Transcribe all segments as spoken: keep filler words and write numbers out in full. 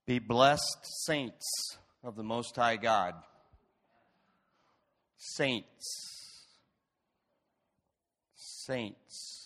Be blessed, saints of the Most High God. Saints. Saints.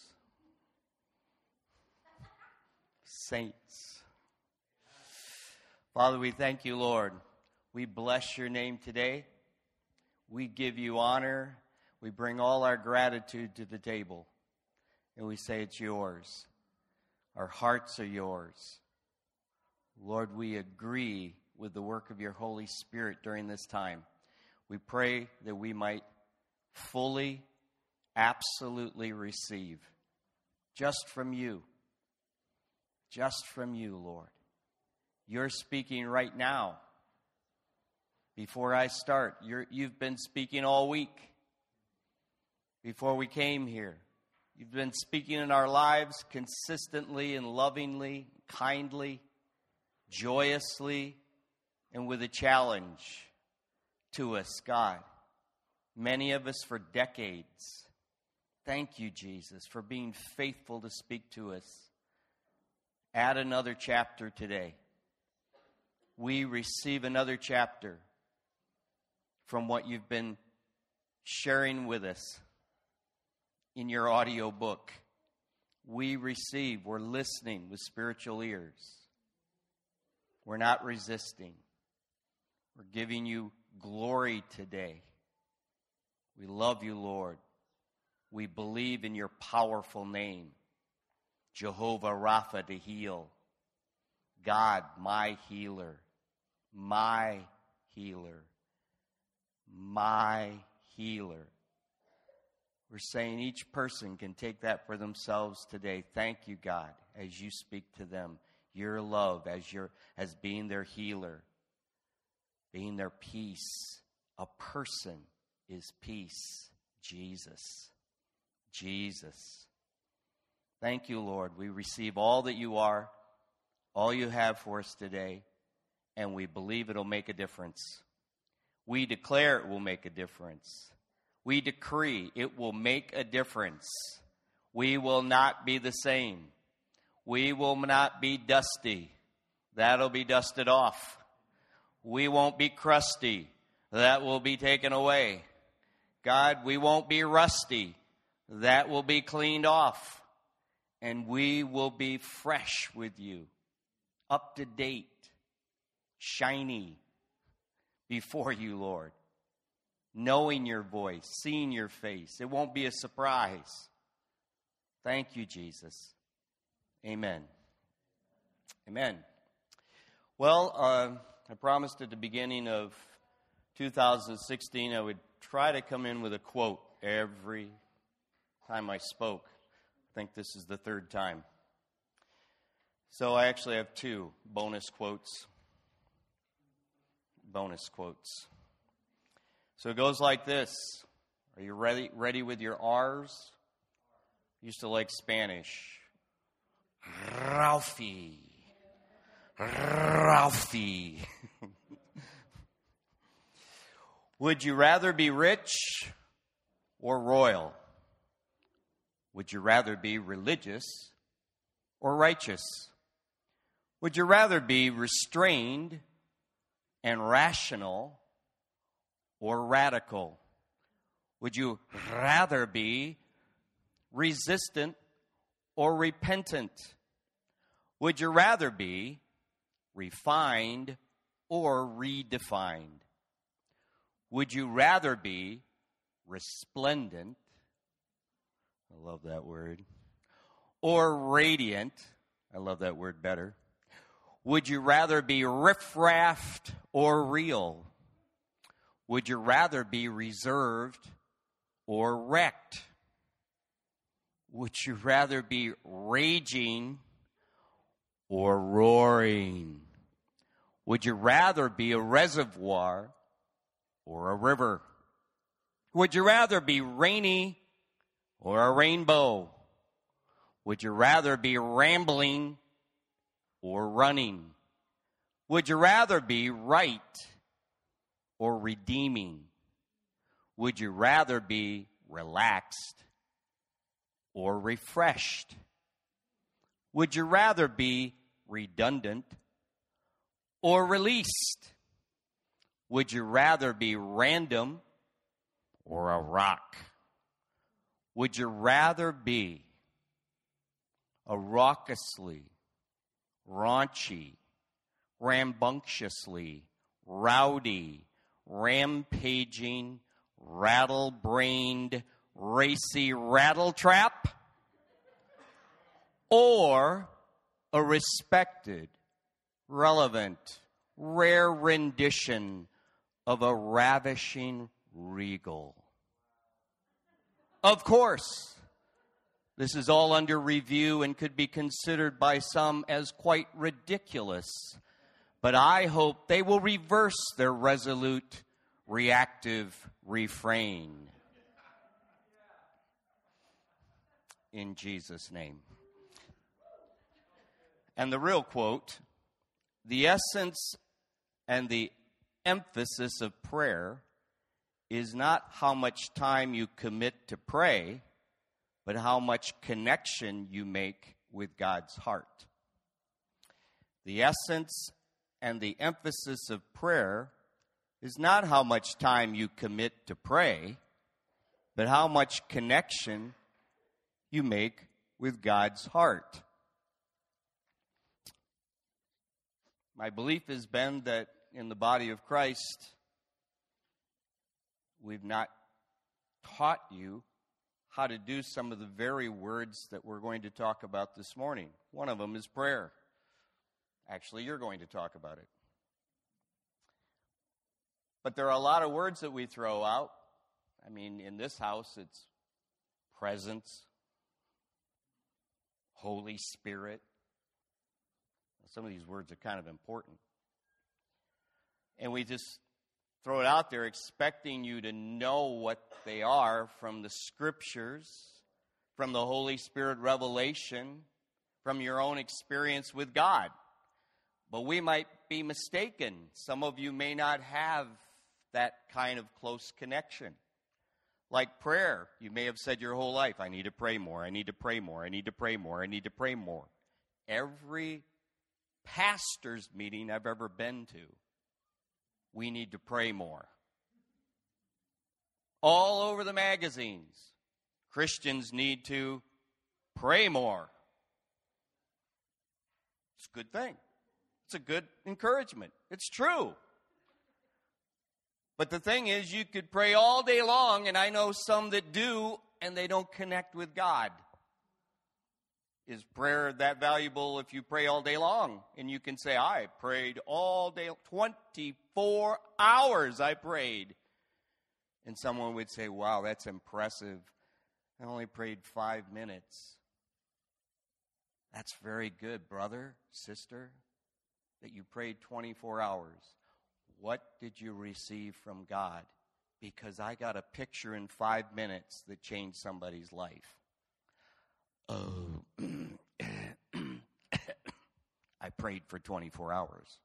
Saints. Father, we thank you, Lord. We bless your name today. We give you honor. We bring all our gratitude to the table. And we say it's yours. Our hearts are yours. Lord, we agree with the work of your Holy Spirit during this time. We pray that we might fully, absolutely receive just from you. Just from you, Lord. You're speaking right now. Before I start, you're, you've been speaking all week. Before we came here, you've been speaking in our lives consistently and lovingly, kindly, joyously, and with a challenge to us, God. Many of us for decades. Thank you, Jesus, for being faithful to speak to us. Add another chapter today. We receive another chapter from what you've been sharing with us in your audio book. We receive, we're listening with spiritual ears. We're not resisting. We're giving you glory today. We love you, Lord. We believe in your powerful name, Jehovah Rapha, to heal. God, my healer. My healer. My healer. We're saying each person can take that for themselves today. Thank you, God, as you speak to them. Your love as your as being their healer, being their peace. A person is peace. Jesus. Jesus. Thank you, Lord. We receive all that you are, all you have for us today, and we believe it'll make a difference. We declare it will make a difference. We decree it will make a difference. We will not be the same. We will not be dusty. That'll be dusted off. We won't be crusty. That will be taken away. God, we won't be rusty. That will be cleaned off. And we will be fresh with you. Up to date. Shiny before you, Lord. Knowing your voice. Seeing your face. It won't be a surprise. Thank you, Jesus. Amen. Amen. Well, uh, I promised at the beginning of two thousand sixteen I would try to come in with a quote every time I spoke. I think this is the third time. So I actually have two bonus quotes. Bonus quotes. So it goes like this. Are you ready, ready with your R's? Used to like Spanish. Ralphie. Ralphie. Would you rather be rich or royal? Would you rather be religious or righteous? Would you rather be restrained and rational or radical? Would you rather be resistant or repentant? Would you rather be refined or redefined? Would you rather be resplendent? I love that word. Or radiant? I love that word better. Would you rather be riffraffed or real? Would you rather be reserved or wrecked? Would you rather be raging or roaring? Would you rather be a reservoir or a river? Would you rather be rainy or a rainbow? Would you rather be rambling or running? Would you rather be right or redeeming? Would you rather be relaxed or refreshed? Would you rather be redundant or released? Would you rather be random or a rock? Would you rather be a raucously, raunchy, rambunctiously, rowdy, rampaging, rattle-brained, racy rattletrap? Or a respected, relevant, rare rendition of a ravishing regal? Of course, this is all under review and could be considered by some as quite ridiculous. But I hope they will reverse their resolute, reactive refrain. In Jesus' name. And the real quote, the essence and the emphasis of prayer is not how much time you commit to pray, but how much connection you make with God's heart. The essence and the emphasis of prayer is not how much time you commit to pray, but how much connection you make with God's heart. My belief has been that in the body of Christ, we've not taught you how to do some of the very words that we're going to talk about this morning. One of them is prayer. Actually, you're going to talk about it. But there are a lot of words that we throw out. I mean, in this house, it's presence, Holy Spirit. Some of these words are kind of important. And we just throw it out there expecting you to know what they are from the Scriptures, from the Holy Spirit revelation, from your own experience with God. But we might be mistaken. Some of you may not have that kind of close connection. Like prayer, you may have said your whole life, I need to pray more, I need to pray more, I need to pray more, I need to pray more. Every pastor's meeting I've ever been to, we need to pray more. All over the magazines, Christians need to pray more. It's a good thing. It's a good encouragement. It's true. But the thing is, you could pray all day long, and I know some that do, and they don't connect with God. Is prayer that valuable if you pray all day long? And you can say, I prayed all day, twenty-four hours I prayed. And someone would say, wow, that's impressive. I only prayed five minutes. That's very good, brother, sister, that you prayed twenty-four hours. What did you receive from God? Because I got a picture in five minutes that changed somebody's life. Oh, I prayed for twenty-four hours.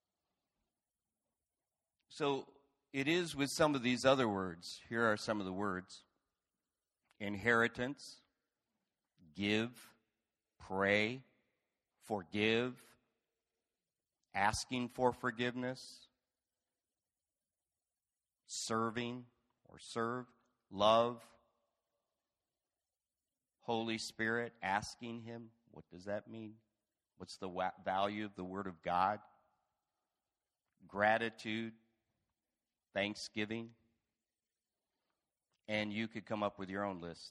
So it is with some of these other words. Here are some of the words. Inheritance, give, pray, forgive, asking for forgiveness, serving or serve, love, Holy Spirit, asking Him. What does that mean? What's the wa- value of the Word of God? Gratitude, thanksgiving. And you could come up with your own list.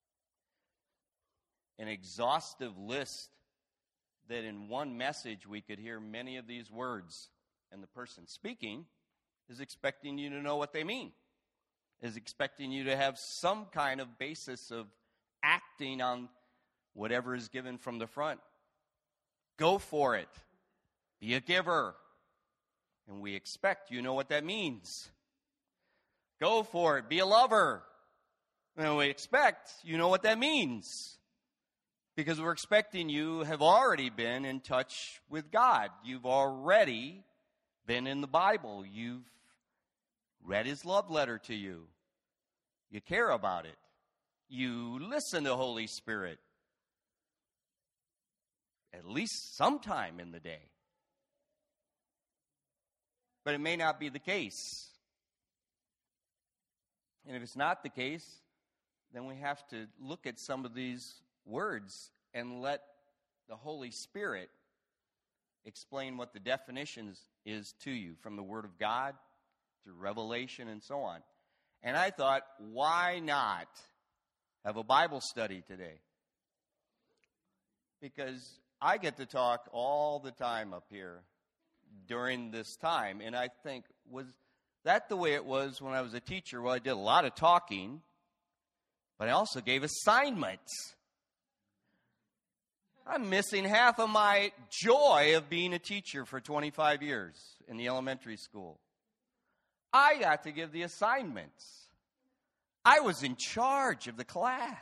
An exhaustive list that in one message we could hear many of these words. And the person speaking is expecting you to know what they mean. Is expecting you to have some kind of basis of acting on whatever is given from the front. Go for it. Be a giver. And we expect you know what that means. Go for it. Be a lover. And we expect you know what that means. Because we're expecting you have already been in touch with God. You've already been in the Bible. You've read His love letter to you. You care about it. You listen to Holy Spirit at least sometime in the day. but it may not be the case. And if it's not the case, then we have to look at some of these words and let the Holy Spirit explain what the definition is to you from the Word of God through Revelation and so on. And I thought, why not have a Bible study today? Because I get to talk all the time up here during this time. And I think, was that the way it was when I was a teacher? Well, I did a lot of talking, but I also gave assignments. I'm missing half of my joy of being a teacher for twenty-five years in the elementary school. I got to give the assignments. I was in charge of the class.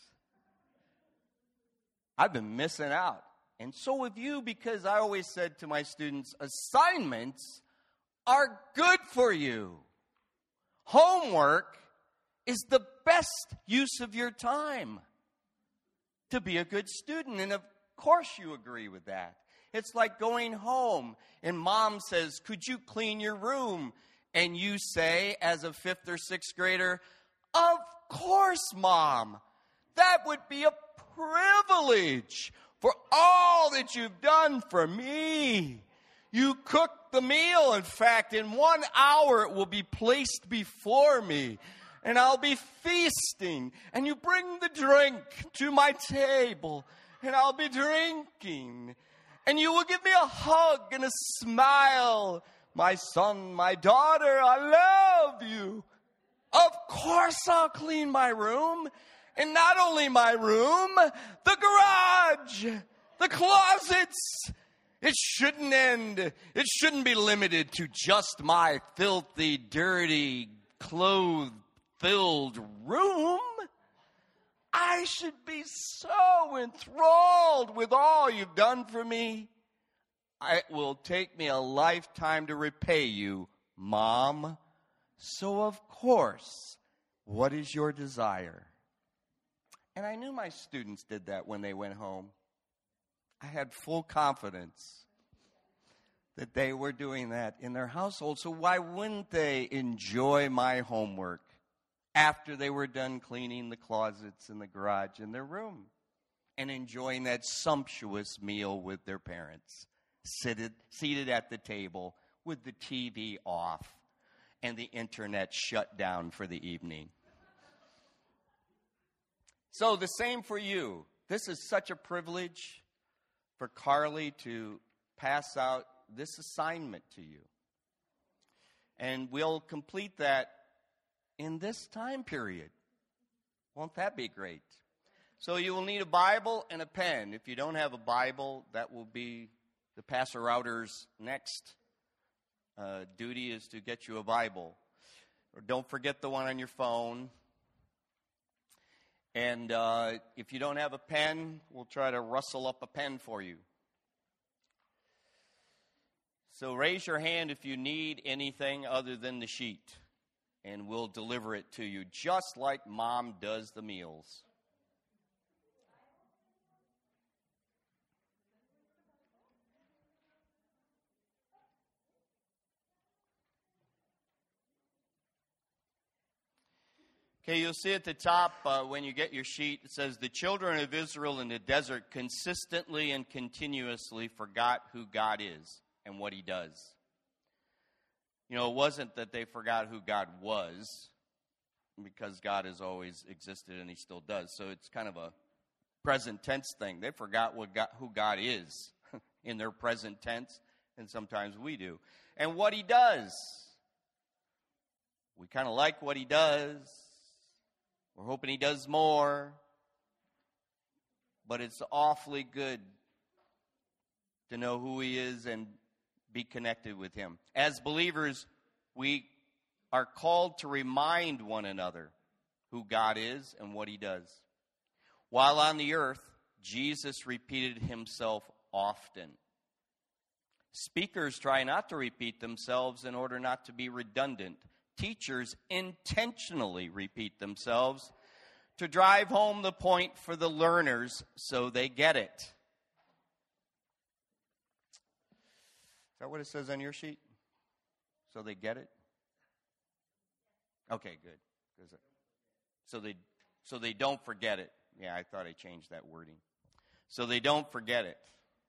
I've been missing out. And so have you, because I always said to my students, assignments are good for you. Homework is the best use of your time to be a good student. And of course you agree with that. It's like going home and mom says, could you clean your room? And you say, as a fifth or sixth grader, of course, Mom. That would be a privilege for all that you've done for me. You cooked the meal. In fact, in one hour it will be placed before me, and I'll be feasting. And you bring the drink to my table, and I'll be drinking. And you will give me a hug and a smile. My son, my daughter, I love you. Of course I'll clean my room. And not only my room, the garage, the closets. It shouldn't end. It shouldn't be limited to just my filthy, dirty, clothes-filled room. I should be so enthralled with all you've done for me. It will take me a lifetime to repay you, Mom. So, of course, what is your desire? And I knew my students did that when they went home. I had full confidence that they were doing that in their household. So why wouldn't they enjoy my homework after they were done cleaning the closets in the garage in their room and enjoying that sumptuous meal with their parents, seated, seated at the table with the T V off and the internet shut down for the evening? So the same for you. This is such a privilege for Carly to pass out this assignment to you. And we'll complete that in this time period. Won't that be great? So you will need a Bible and a pen. If you don't have a Bible, that will be the passer outer's next uh, duty is to get you a Bible. Or don't forget the one on your phone. And uh, if you don't have a pen, we'll try to rustle up a pen for you. So raise your hand if you need anything other than the sheet, and we'll deliver it to you, just like Mom does the meals. Okay, you'll see at the top uh, when you get your sheet, it says, the children of Israel in the desert consistently and continuously forgot who God is and what he does. You know, it wasn't that they forgot who God was, because God has always existed and he still does. So it's kind of a present tense thing. They forgot what God, who God is in their present tense, and sometimes we do. And what he does. We kind of like what he does. We're hoping he does more. But it's awfully good to know who he is and be connected with him. As believers, we are called to remind one another who God is and what he does. While on the earth, Jesus repeated himself often. Speakers try not to repeat themselves in order not to be redundant. Teachers intentionally repeat themselves to drive home the point for the learners so they get it. Is that what it says on your sheet? So they get it? Okay, good. 'Cause, So they, so they don't forget it. Yeah, I thought I changed that wording. So they don't forget it.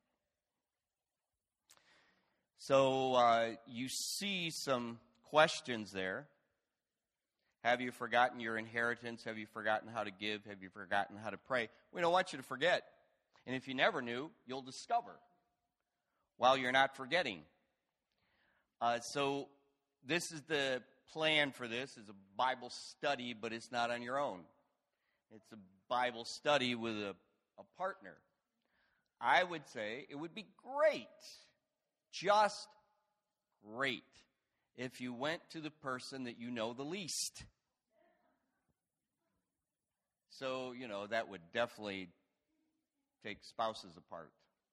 So uh, you see some questions there. Have you forgotten your inheritance? Have you forgotten how to give? Have you forgotten how to pray? We don't want you to forget. And if you never knew, you'll discover while you're not forgetting. Uh, so this is the plan for this. Is a Bible study, but it's not on your own. It's a Bible study with a, a partner. I would say it would be great, just great, if you went to the person that you know the least. So, you know, that would definitely take spouses apart.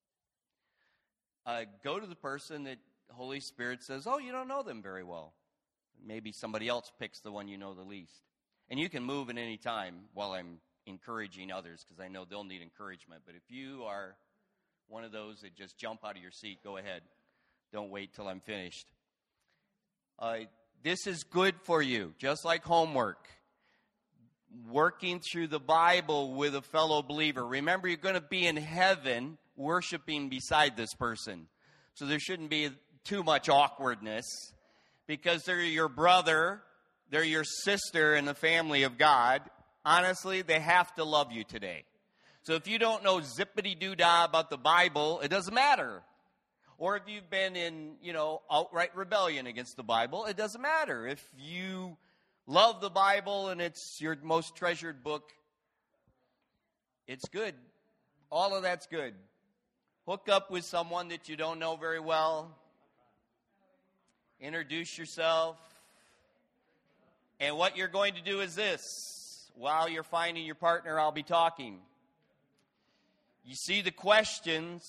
Uh, go to the person that the Holy Spirit says, oh, you don't know them very well. Maybe somebody else picks the one you know the least. And you can move at any time while I'm encouraging others, because I know they'll need encouragement. But if you are one of those that just jump out of your seat, go ahead. Don't wait till I'm finished. Uh, this is good for you, just like homework. Working through the Bible with a fellow believer. Remember, you're going to be in heaven worshiping beside this person. So there shouldn't be too much awkwardness, because they're your brother, they're your sister in the family of God. Honestly, they have to love you today. So if you don't know zippity-doo-dah about the Bible, it doesn't matter. Or if you've been in, you know, outright rebellion against the Bible, it doesn't matter. If you love the Bible and it's your most treasured book, it's good. All of that's good. Hook up with someone that you don't know very well. Introduce yourself. And what you're going to do is this. While you're finding your partner, I'll be talking. You see the questions.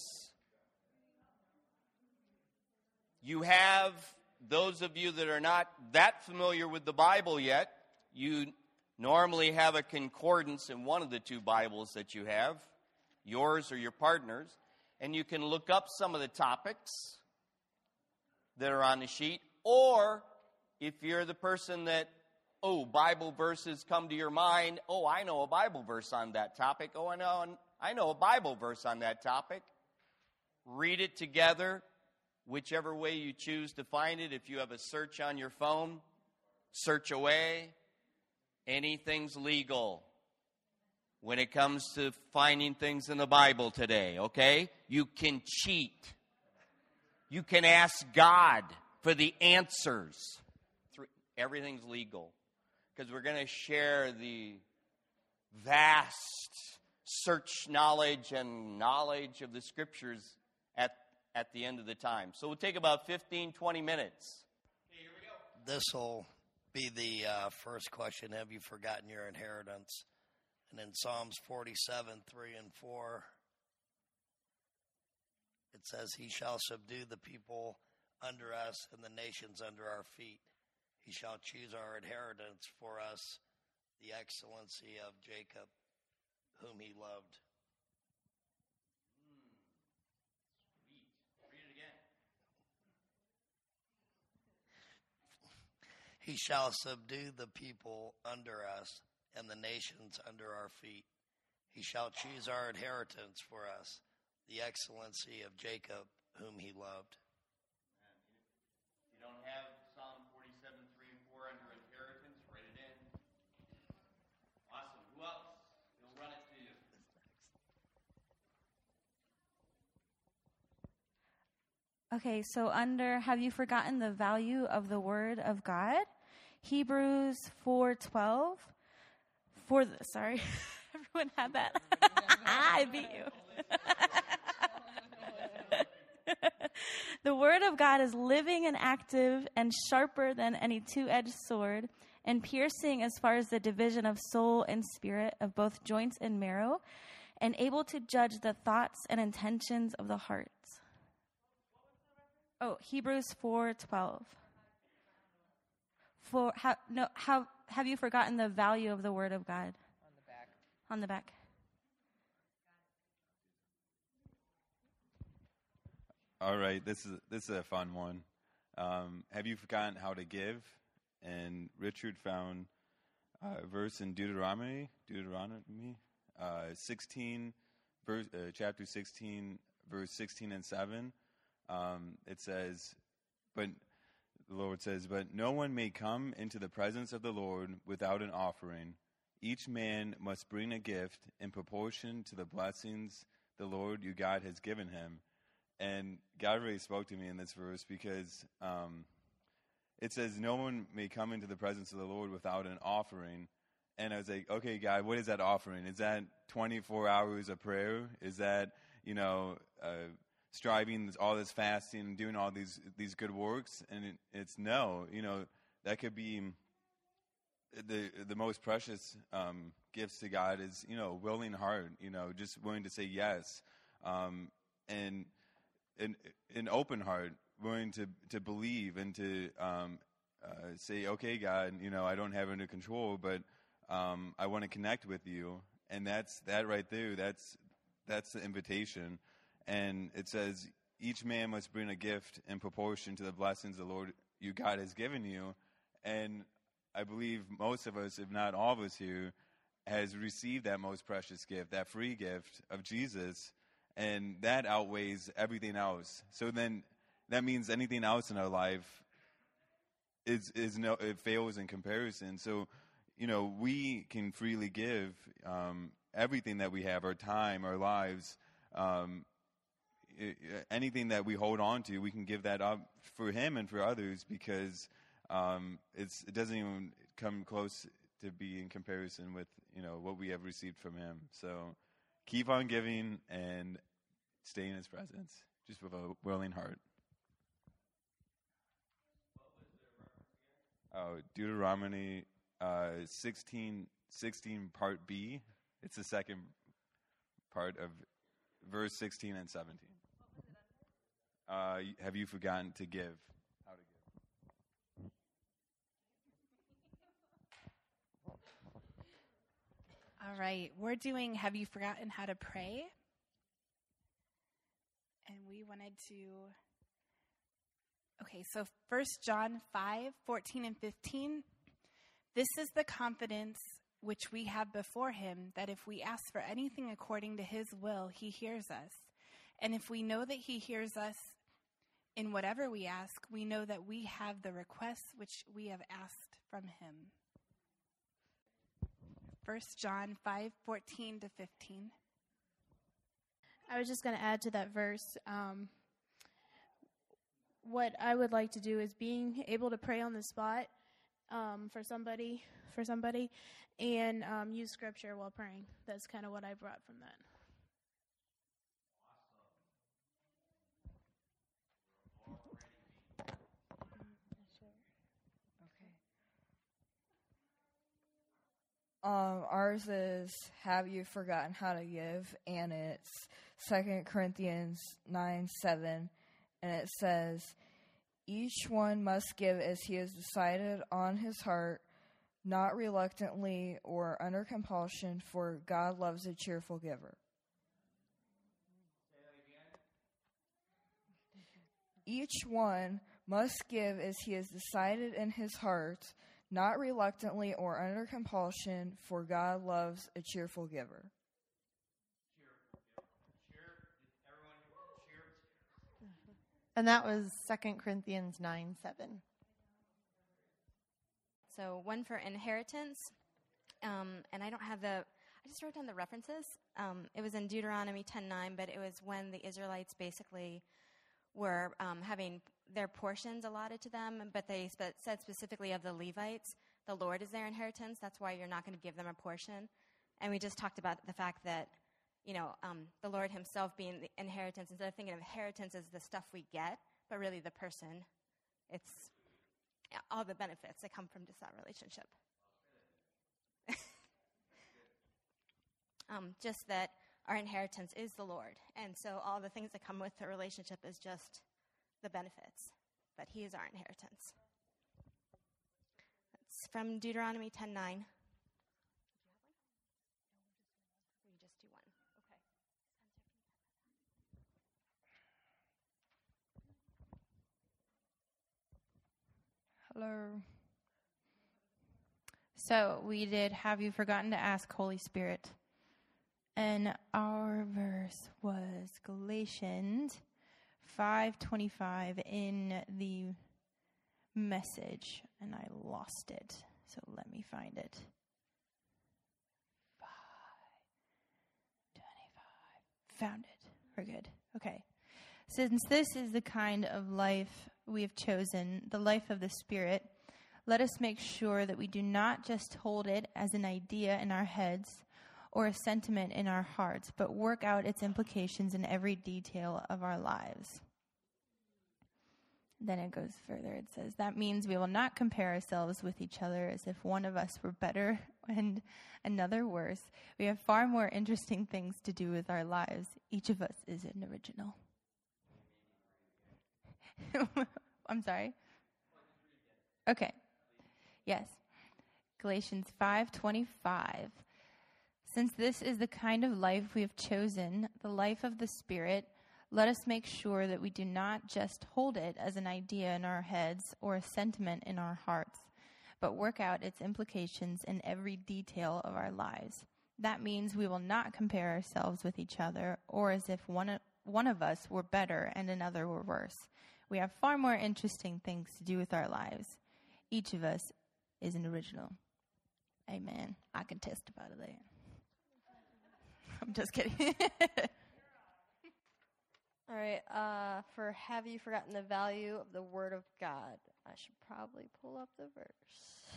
You have, those of you that are not that familiar with the Bible yet, you normally have a concordance in one of the two Bibles that you have, yours or your partner's, and you can look up some of the topics that are on the sheet. Or if you're the person that, oh, Bible verses come to your mind, oh, I know a Bible verse on that topic. Oh, I know, I know a Bible verse on that topic. Read it together. Whichever way you choose to find it. If you have a search on your phone, search away. Anything's legal when it comes to finding things in the Bible today, okay? You can cheat. You can ask God for the answers. Everything's legal, because we're going to share the vast search knowledge and knowledge of the Scriptures at at the end of the time. So we'll take about fifteen, twenty minutes. Okay, here we go. This will be the uh, first question. Have you forgotten your inheritance? And in Psalms forty-seven, three and four, it says, he shall subdue the people under us and the nations under our feet. He shall choose our inheritance for us, the excellency of Jacob, whom he loved. He shall subdue the people under us and the nations under our feet. He shall choose our inheritance for us, the excellency of Jacob, whom he loved. If you don't have Psalm forty-seven, three and four under inheritance, write it in. Awesome. Who else? He'll run it to you. Okay, so under, have you forgotten the value of the Word of God? Hebrews four twelve. For the, sorry, everyone had that. I beat you. The Word of God is living and active and sharper than any two-edged sword, and piercing as far as the division of soul and spirit, of both joints and marrow, and able to judge the thoughts and intentions of the hearts. Oh, Hebrews four twelve. For how no how have you forgotten the value of the Word of God? On the back. On the back. All right, this is this is a fun one. um, have you forgotten how to give? And Richard found a verse in Deuteronomy, Deuteronomy uh, sixteen, verse, uh, chapter sixteen, verse sixteen and seven. Um, it says, but the Lord says, but no one may come into the presence of the Lord without an offering. Each man must bring a gift in proportion to the blessings the Lord your God has given him. And God really spoke to me in this verse because um, it says no one may come into the presence of the Lord without an offering. And I was like, okay, God, what is that offering? Is that twenty-four hours of prayer? Is that, you know, uh, striving, all this fasting and doing all these these good works? And it, it's no, you know, that could be the the most precious um, gifts to God is, you know, willing heart, you know, just willing to say yes, um, and an an open heart, willing to to believe and to um, uh, say, okay, God, you know, I don't have it under control, but um, I want to connect with you, and that's that right there. That's that's the invitation, and it says each man must bring a gift in proportion to the blessings the Lord you God has given you, and I believe most of us, if not all of us here, has received that most precious gift, that free gift of Jesus, and that outweighs everything else. So then that means anything else in our life is is no it fails in comparison. So, you know, we can freely give um, everything that we have, our time, our lives, um, I- anything that we hold on to, we can give that up for Him and for others because um, it's it doesn't even come close to be in comparison with, you know, what we have received from Him. So keep on giving and stay in His presence, just with a willing heart. Oh, Deuteronomy uh, sixteen, sixteen, part B. It's the second part of verse sixteen and seventeen. Uh, have you forgotten to give? How to give? All right, we're doing Have You Forgotten How to Pray? And we wanted to... Okay, so First John five, fourteen and fifteen. This is the confidence which we have before Him, that if we ask for anything according to His will, He hears us. And if we know that He hears us in whatever we ask, we know that we have the requests which we have asked from Him. First John five, fourteen to fifteen. I was just going to add to that verse. Um, what I would like to do is being able to pray on the spot um, for somebody, for somebody, and um, use scripture while praying. That's kind of what I brought from that. Um, ours is Have You Forgotten How to Give? And it's Second Corinthians nine, seven. And it says, each one must give as he has decided on his heart, not reluctantly or under compulsion, for God loves a cheerful giver. Each one must give as he has decided in his heart, not reluctantly or under compulsion, for God loves a cheerful giver. And that was Second Corinthians nine, seven. So one for inheritance, um, and I don't have the, I just wrote down the references. Um, it was in Deuteronomy ten nine, but it was when the Israelites basically were um, having their portions allotted to them, but they spe- said specifically of the Levites, the Lord is their inheritance. That's why you're not going to give them a portion. And we just talked about the fact that, you know, um, the Lord Himself being the inheritance, instead of thinking of inheritance as the stuff we get, but really the person, it's all the benefits that come from just that relationship. um, just that our inheritance is the Lord. And so all the things that come with the relationship is just the benefits, but He is our inheritance. That's from Deuteronomy ten nine. You just do one. Okay. Hello. So we did Have You Forgotten to Ask, Holy Spirit? And our verse was Galatians five twenty-five in the Message, and I lost it. So let me find it. five twenty-five. Found it. We're good. Okay. Since this is the kind of life we have chosen, the life of the Spirit, let us make sure that we do not just hold it as an idea in our heads or a sentiment in our hearts, but work out its implications in every detail of our lives. Then it goes further. It says, that means we will not compare ourselves with each other as if one of us were better and another worse. We have far more interesting things to do with our lives. Each of us is an original. I'm sorry? Okay. Yes. Galatians five twenty-five. Since this is the kind of life we have chosen, the life of the Spirit, let us make sure that we do not just hold it as an idea in our heads or a sentiment in our hearts, but work out its implications in every detail of our lives. That means we will not compare ourselves with each other or as if one, one of us were better and another were worse. We have far more interesting things to do with our lives. Each of us is an original. Amen. I can testify to that. I'm just kidding. All right. Uh, for Have You Forgotten the Value of the Word of God? I should probably pull up the verse.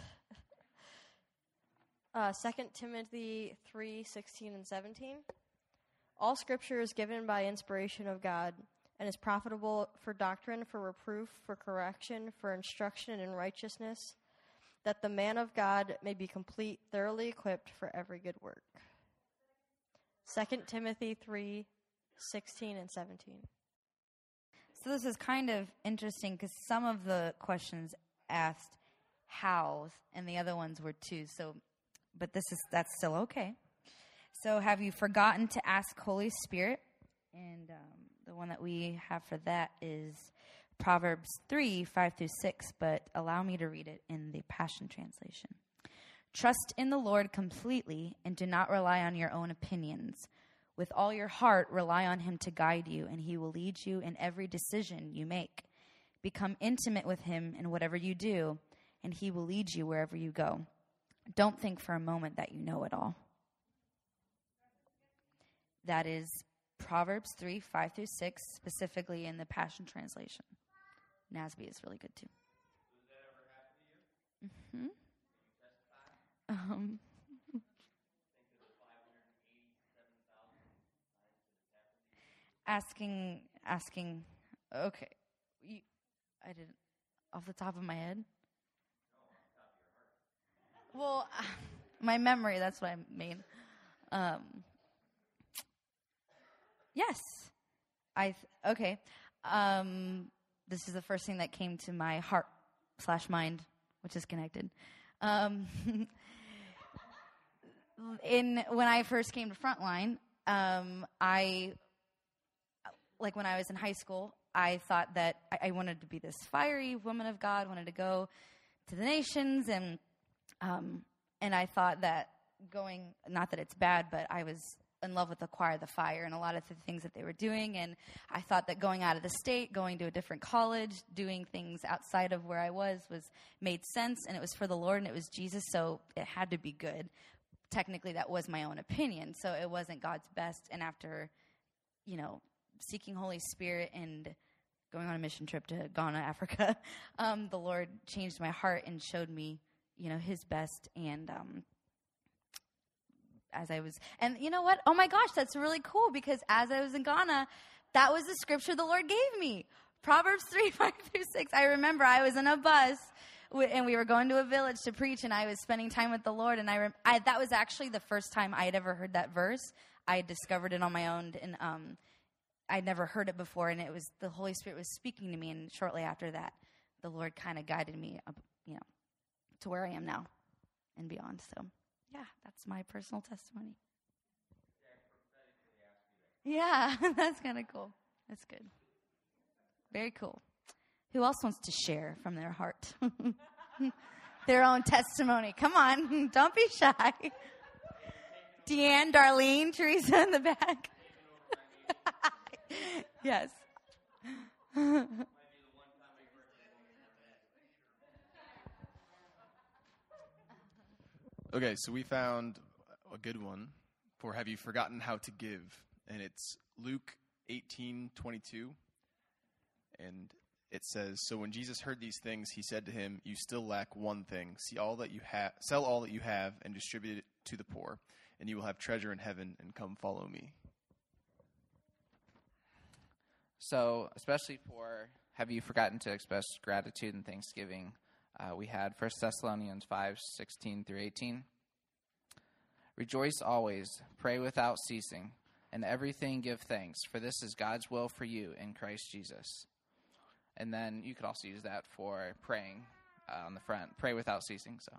uh, Second Timothy three sixteen and seventeen. All Scripture is given by inspiration of God and is profitable for doctrine, for reproof, for correction, for instruction in righteousness, that the man of God may be complete, thoroughly equipped for every good work. Second Timothy three sixteen and seventeen. So this is kind of interesting because some of the questions asked how, and the other ones were too. So, but this is that's still okay. So, have you forgotten to ask Holy Spirit? And um, the one that we have for that is Proverbs three five through six. But allow me to read it in the Passion Translation. Trust in the Lord completely and do not rely on your own opinions. With all your heart, rely on him to guide you, and he will lead you in every decision you make. Become intimate with him in whatever you do, and he will lead you wherever you go. Don't think for a moment that you know it all. That is Proverbs three five through six, specifically in the Passion Translation. N A S B is really good too. Does that ever happen to you? Mm-hmm. Um, asking, asking, okay. You, I didn't, off the top of my head? Well, uh, my memory, that's what I mean. Um, yes. I, th- okay. Um, this is the first thing that came to my heart slash mind, which is connected. Um, in when I first came to Frontline, um, I, like when I was in high school, I thought that I, I wanted to be this fiery woman of God, wanted to go to the nations, and um, and I thought that going, not that it's bad, but I was in love with the choir, the fire, and a lot of the things that they were doing, and I thought that going out of the state, going to a different college, doing things outside of where I was, was made sense, and it was for the Lord, and it was Jesus, so it had to be good. Technically, that was my own opinion, so it wasn't God's best, and after, you know, seeking Holy Spirit and going on a mission trip to Ghana, Africa, um, the Lord changed my heart and showed me, you know, his best, and um as I was, and you know what? Oh my gosh, that's really cool, because as I was in Ghana, that was the scripture the Lord gave me. Proverbs three, five through six. I remember I was in a bus, and we were going to a village to preach, and I was spending time with the Lord, and I, rem- I that was actually the first time I had ever heard that verse. I had discovered it on my own, and um, I'd never heard it before, and it was the Holy Spirit was speaking to me, and shortly after that, the Lord kind of guided me, up, you know, to where I am now and beyond, so. Yeah, that's my personal testimony. Yeah, that's kind of cool. That's good. Very cool. Who else wants to share from their heart? their own testimony. Come on, don't be shy. Deanne, Darlene, Teresa in the back. Yes. Okay, so we found a good one for Have You Forgotten How to Give? And it's Luke eighteen twenty-two. And it says, "So when Jesus heard these things, he said to him, 'You still lack one thing. See all that you have, sell all that you have and distribute it to the poor, and you will have treasure in heaven, and come follow me.'" So, especially for Have You Forgotten to Express Gratitude and Thanksgiving, uh, we had First Thessalonians five sixteen through eighteen. "Rejoice always, pray without ceasing, and everything give thanks, for this is God's will for you in Christ Jesus." And then you could also use that for praying uh, on the front. Pray without ceasing. So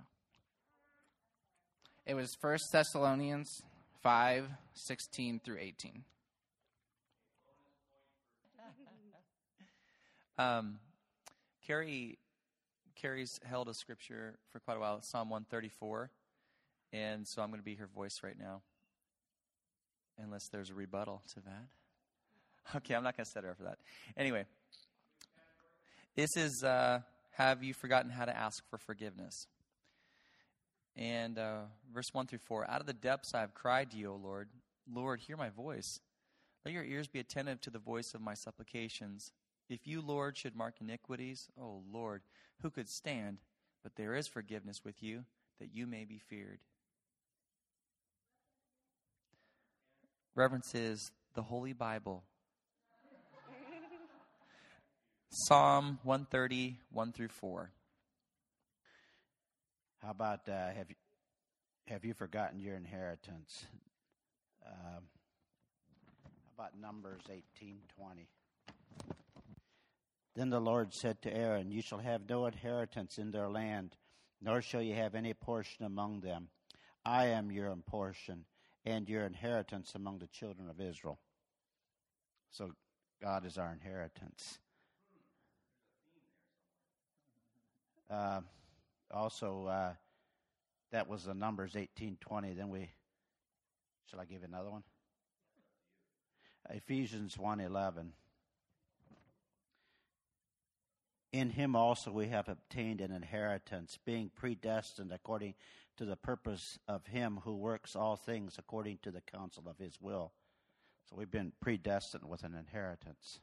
it was First Thessalonians five sixteen through eighteen. Um, Carrie, Carrie's held a scripture for quite a while, Psalm one thirty-four, and so I'm going to be her voice right now, unless there's a rebuttal to that. Okay, I'm not going to set her up for that. Anyway, this is, uh, Have You Forgotten How to Ask for Forgiveness? And uh, verse one through four, "Out of the depths I have cried to you, O Lord. Lord, hear my voice. Let your ears be attentive to the voice of my supplications. If you, Lord, should mark iniquities, O Lord, who could stand? But there is forgiveness with you, that you may be feared." References the Holy Bible. Psalm one thirty, one through four. How about uh, have you have you forgotten your inheritance? Um, how about Numbers eighteen twenty? "Then the Lord said to Aaron, 'You shall have no inheritance in their land, nor shall you have any portion among them. I am your portion and your inheritance among the children of Israel.'" So God is our inheritance. Uh, also, uh, that was the Numbers eighteen twenty. Then we, shall I give you another one? Ephesians one eleven. "In him also we have obtained an inheritance, being predestined according to the purpose of him who works all things according to the counsel of his will." So we've been predestined with an inheritance.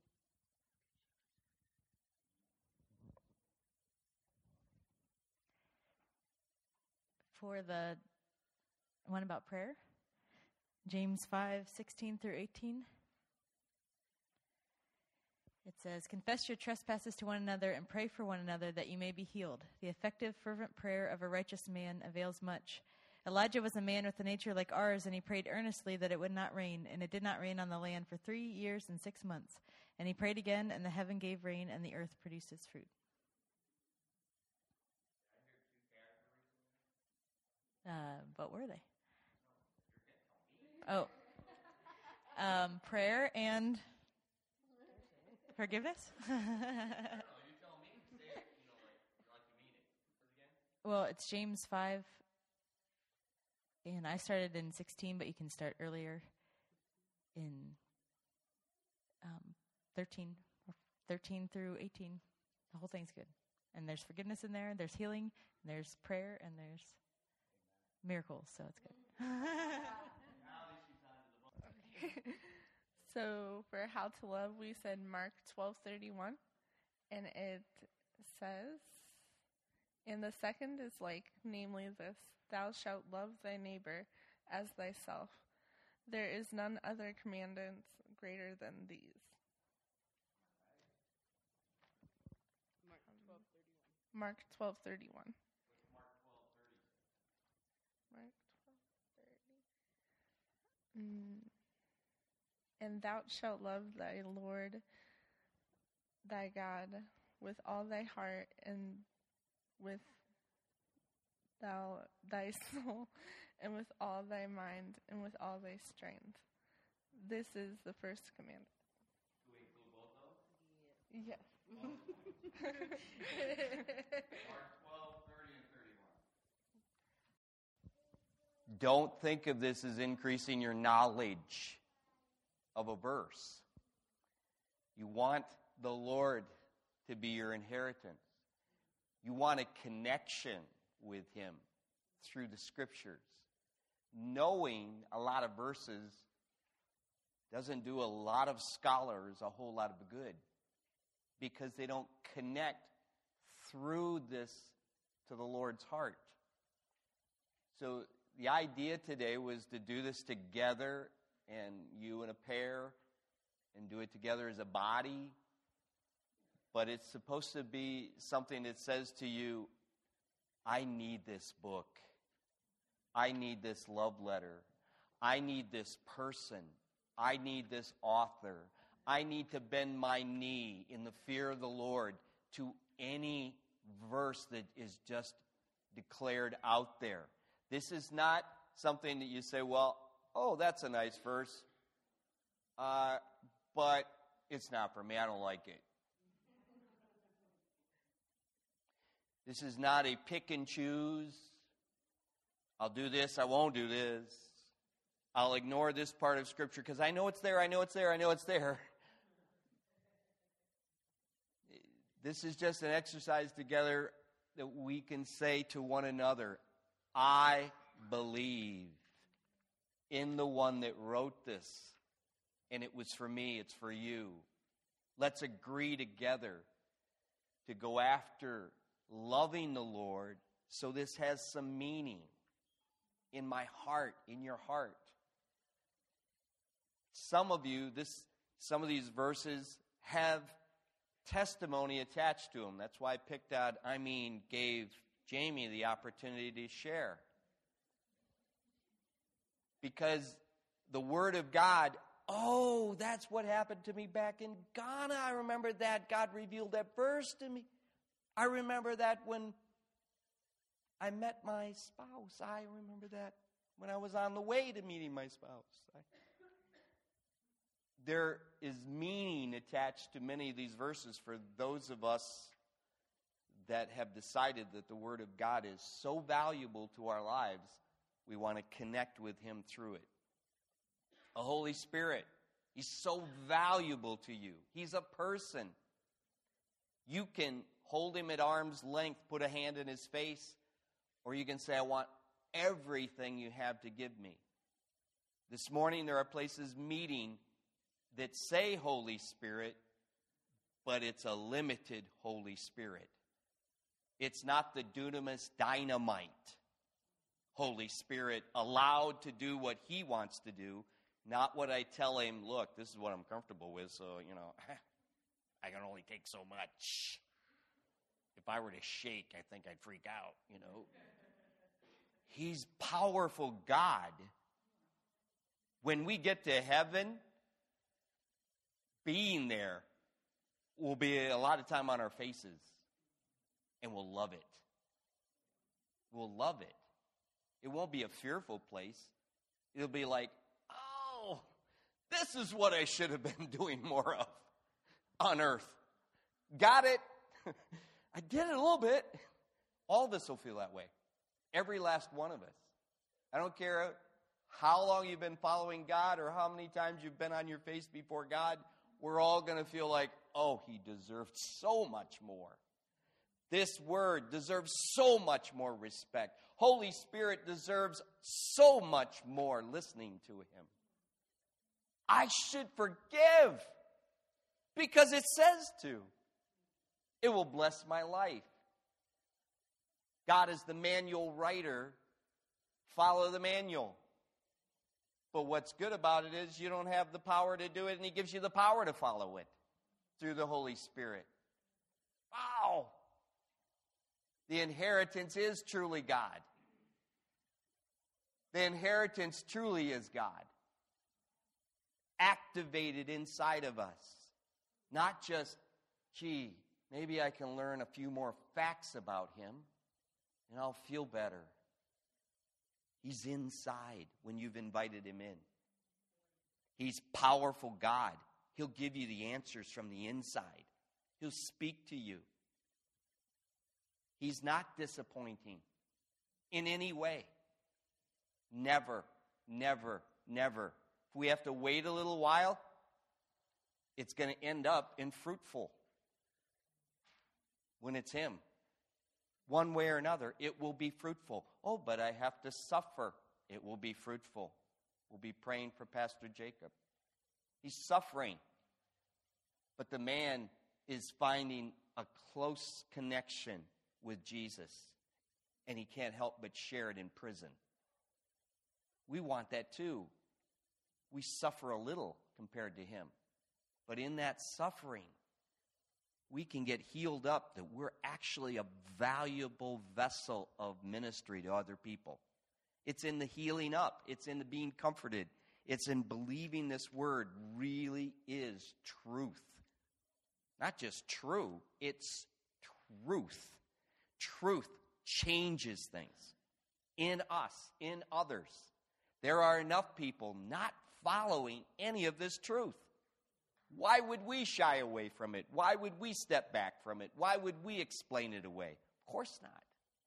For the one about prayer, James five sixteen through eighteen. It says, "Confess your trespasses to one another and pray for one another that you may be healed. The effective, fervent prayer of a righteous man avails much. Elijah was a man with a nature like ours, and he prayed earnestly that it would not rain, and it did not rain on the land for three years and six months. And he prayed again, and the heaven gave rain, and the earth produced its fruit." Uh, what were they? Oh. Um, prayer and forgiveness? Well, it's James five, and I started in sixteen, but you can start earlier in um, thirteen, or thirteen through eighteen. The whole thing's good. And there's forgiveness in there, there's healing, and there's prayer, and there's miracles, so it's good. So for How to Love, we said Mark twelve thirty-one, and it says, "And the second is like, namely this, thou shalt love thy neighbor as thyself. There is none other commandment greater than these." Mark twelve thirty-one. Mark twelve thirty. Mm. "And thou shalt love thy Lord thy God with all thy heart and with thou thy soul and with all thy mind and with all thy strength. This is the first commandment." Do we include both those? Yes. Mark Don't think of this as increasing your knowledge of a verse. You want the Lord to be your inheritance. You want a connection with Him through the Scriptures. Knowing a lot of verses doesn't do a lot of scholars a whole lot of good, because they don't connect through this to the Lord's heart. So the idea today was to do this together, and you in a pair, and do it together as a body. But it's supposed to be something that says to you, I need this book. I need this love letter. I need this person. I need this author. I need to bend my knee in the fear of the Lord to any verse that is just declared out there. This is not something that you say, well, oh, that's a nice verse, uh, but it's not for me. I don't like it. This is not a pick and choose. I'll do this, I won't do this. I'll ignore this part of Scripture because I know it's there, I know it's there, I know it's there. This is just an exercise together that we can say to one another, I believe in the one that wrote this, and it was for me, it's for you. Let's agree together to go after loving the Lord so this has some meaning in my heart, in your heart. Some of you, this, some of these verses have testimony attached to them. That's why I picked out, I mean, gave Jamie the opportunity to share. Because the Word of God, oh, that's what happened to me back in Ghana. I remember that. God revealed that verse to me. I remember that when I met my spouse. I remember that when I was on the way to meeting my spouse. I, there is meaning attached to many of these verses for those of us that have decided that the Word of God is so valuable to our lives, we want to connect with Him through it. The Holy Spirit, He's so valuable to you. He's a person. You can hold Him at arm's length, put a hand in His face, or you can say, I want everything you have to give me. This morning there are places meeting that say Holy Spirit, but it's a limited Holy Spirit. It's not the dunamis dynamite Holy Spirit allowed to do what He wants to do, not what I tell Him, look, this is what I'm comfortable with, so, you know, I can only take so much. If I were to shake, I think I'd freak out, you know. He's powerful God. When we get to heaven, being there will be a lot of time on our faces, and we'll love it. We'll love it. It won't be a fearful place. It'll be like, oh, this is what I should have been doing more of on earth. Got it? I did it a little bit. All of us will feel that way. Every last one of us. I don't care how long you've been following God or how many times you've been on your face before God. We're all going to feel like, oh, He deserved so much more. This word deserves so much more respect. Holy Spirit deserves so much more listening to Him. I should forgive because it says to. It will bless my life. God is the manual writer. Follow the manual. But what's good about it is you don't have the power to do it, and He gives you the power to follow it through the Holy Spirit. Wow! The inheritance is truly God. The inheritance truly is God. Activated inside of us. Not just, gee, maybe I can learn a few more facts about Him, and I'll feel better. He's inside when you've invited Him in. He's powerful God. He'll give you the answers from the inside. He'll speak to you. He's not disappointing in any way. Never, never, never. If we have to wait a little while, it's going to end up in fruitful. When it's him. One way or another, it will be fruitful. Oh, but I have to suffer. It will be fruitful. We'll be praying for Pastor Jacob. He's suffering. But the man is finding a close connection with Jesus. And he can't help but share it in prison. We want that too. We suffer a little compared to him. But in that suffering, we can get healed up that we're actually a valuable vessel of ministry to other people. It's in the healing up. It's in the being comforted. It's in believing this word really is truth. Not just true, it's truth. Truth changes things in us, in others. There are enough people not following any of this truth. Why would we shy away from it? Why would we step back from it? Why would we explain it away? Of course not.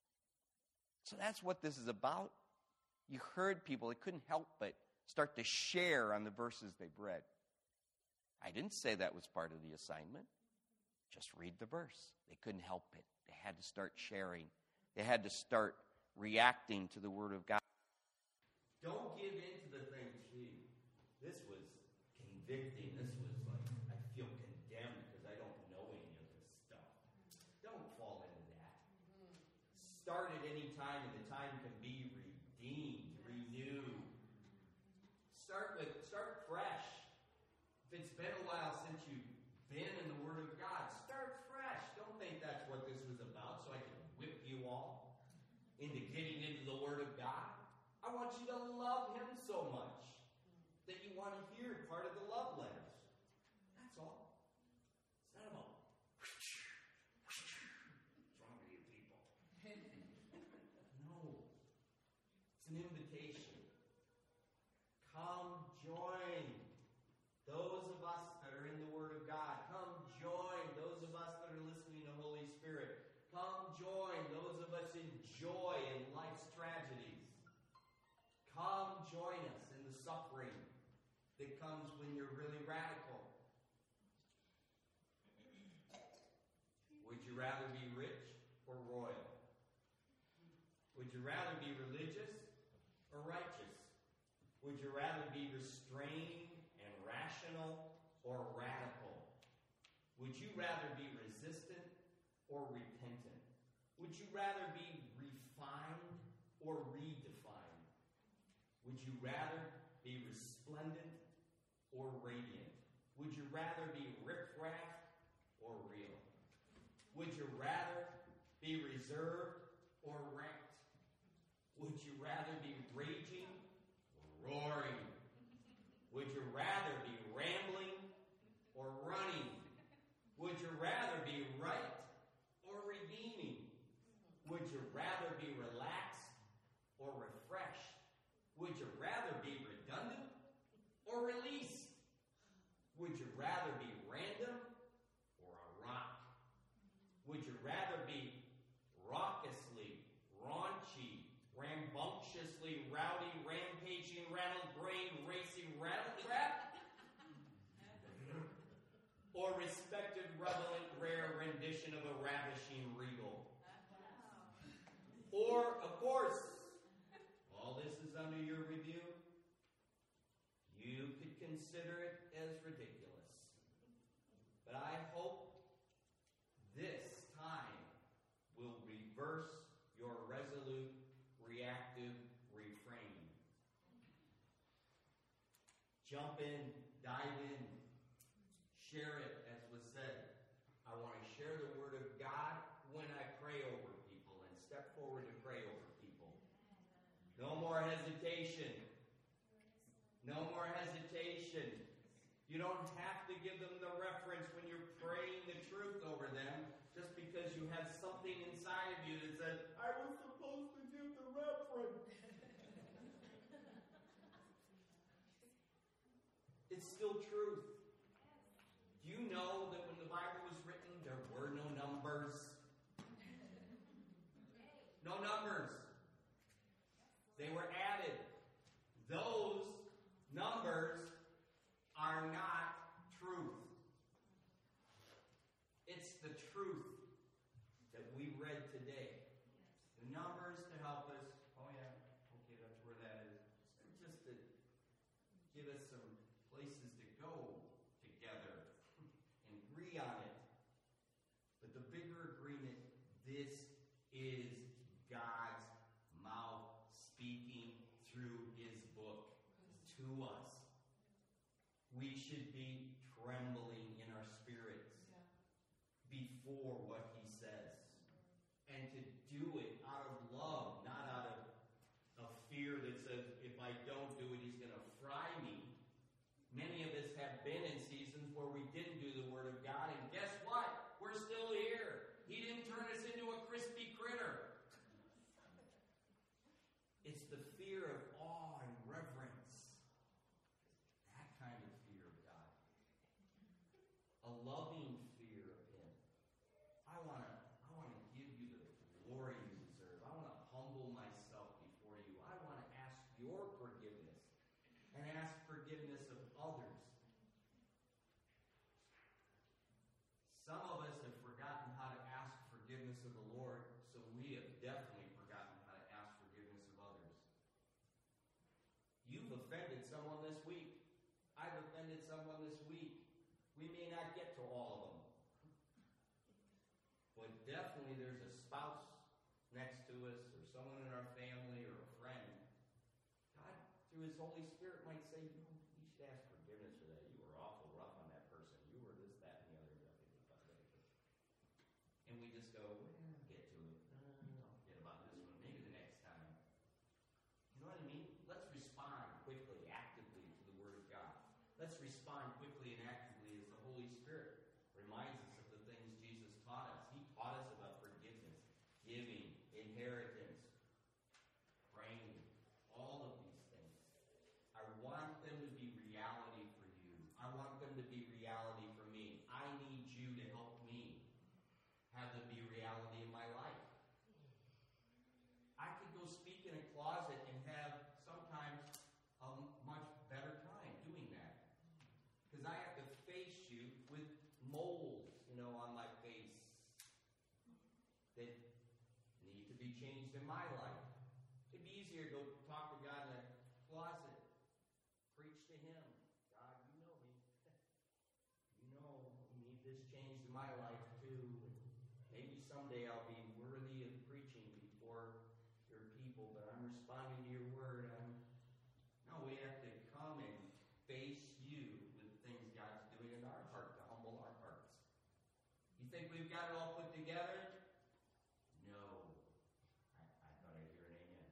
So that's what this is about. You heard people, they couldn't help but start to share on the verses they've read. I didn't say that was part of the assignment. Just read the verse. They couldn't help it. They had to start sharing. They had to start reacting to the Word of God. Don't give in to the thing, gee, this was convicting. This was like, I feel condemned because I don't know any of this stuff. Don't fall into that. Start at any time, and the time can be redeemed, renewed. Start with, start fresh. If it's been a while since you've been in the Word of God, start fresh. Don't think that's what this was about, so I can whip you all into getting into the Word of God. I want you to love Him so much that you want to hear part of the love letters. That's all. It's not about what's wrong with you people. No. It's an invitation. Come join those of us that are in the Word of God. Come join those of us that are listening to Holy Spirit. Come join those of us in joy in life's tragedies. Come join us in the suffering that comes when you're really radical. Would you rather be rich or royal? Would you rather be religious or righteous? Would you rather be restrained and rational or radical? Would you rather be resistant or repentant? Would you rather be refined or redefined? Would you rather be resplendent or radiant? Would you rather be riffraff or real? Would you rather be reserved or ranked? Would you rather be raging or roaring? Would you rather be rambling or running? Would you rather be right or redeeming? Would you rather be relaxed or refreshed? Would you rather be redundant or released? Would you rather be random or a rock? Would you rather be raucously, raunchy, rambunctiously, rowdy, rampaging, rattle-brained, racing, rattle-trap? Or respected, relevant, rare rendition of a ravishing regal? Or, of course, all this is under your review, you could consider it as ridiculous. But I hope this time will reverse your resolute, reactive refrain. Jump in, dive in, share it, as was said. I want to share the Word of God when I pray over people and step forward to pray over people. No more hesitation. No more hesitation. You don't have to give them the reference when you're praying the truth over them just because you have something inside of you that says, I was supposed to give the reference. It's still truth. Do you know that when the Bible was written, there were no numbers? No numbers. They were added. numbers to help us. Oh, yeah. Okay, that's where that is. Just to give us some places to go together and agree on it. But the bigger agreement, this is God's mouth speaking through his book to us. We should be trembling in our spirits before what he says. And to do it out of love, not out of a fear that says, if I don't do it, he's going to fry me. Many of us have been in seasons where we didn't do the Word of God, and guess what? We're still here. He didn't turn us into a crispy critter. It's the fear of awe and reverence. That kind of fear of God. A loving fear of him. I want to I want to give you the glory you deserve. I want to humble myself before you. I want to ask your forgiveness and ask forgiveness of others. Some of us have forgotten how to ask forgiveness of the Lord, so we have definitely forgotten how to ask forgiveness of others. You've offended someone this week. I've offended someone this week. We may not get to all of them. But definitely there's a spouse next to us, or someone in our family, or a friend. God, through his Holy Spirit, might say, you know, you should ask forgiveness for that. You were awful rough on that person. You were this, that, and the other. And we just go, well, I'll get to it. Uh, I'll forget about this one. Maybe the next time. You know what I mean? Let's respond quickly, actively to the Word of God. Let's respond quickly and actively as the Holy Spirit reminds us of the things Jesus taught us. He taught us about forgiveness, giving, inheritance, praying, all of these things. I want them to be reality for you. I want them to be reality for me. I need you to help me have them be reality in my life. I could go speak in a closet and have sometimes a much better time doing that. Because I have to face you with moles, you know, on my face that need to be changed in my life. It'd be easier to go talk to God in a closet, preach to him. God, you know me. You know, you need this changed in my life too. Maybe someday I'll be worthy of preaching before your people, but I'm responding to your word. I'm, no, we have to come and face you with the things God's doing in our heart to humble our hearts. You think we've got it all put together? No. I, I thought I'd hear an amen.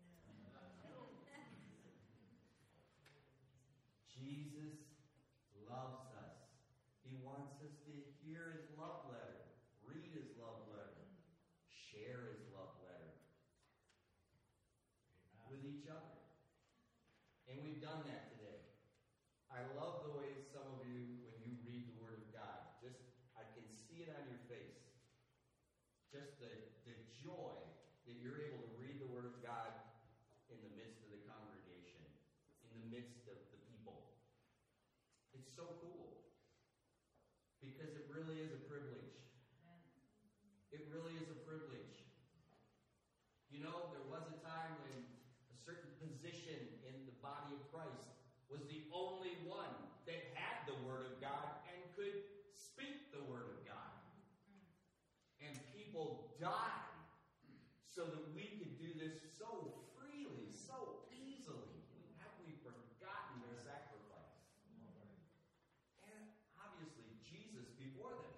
Jesus loves us. He wants us to hear his love letter. Read his love letter. Share his love letter. Amen. With each other. And we've done that today. I love the way some of you, when you read the Word of God, just, I can see it on your face. Just the, the joy that you're able to read the Word of God in the midst of the congregation, in the midst of the people. It's so cool. Because it really is a privilege. It really is a privilege. You know, there was a time when a certain position in the body of Christ was the only one that had the Word of God and could speak the Word of God. And people died so that we could do this so freely, so easily. Have we forgotten their sacrifice? And obviously, Jesus before them.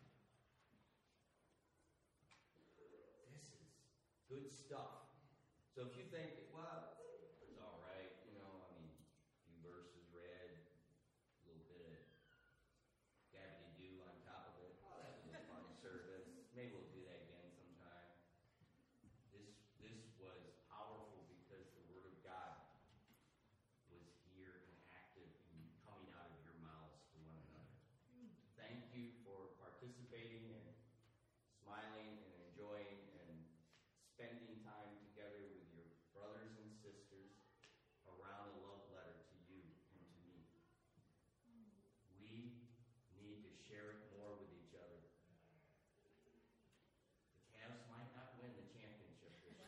Good stuff. So if you think, well, it's all right, you know, I mean, a few verses read, a little bit of gabbity-doo on top of it. Oh, that was a fun service. Maybe we'll do that again sometime. This this was powerful because the Word of God was here and active and coming out of your mouths to one another. Thank you for participating and smiling and enjoying spending time together with your brothers and sisters around a love letter to you and to me. We need to share it more with each other. The Cavs might not win the championship this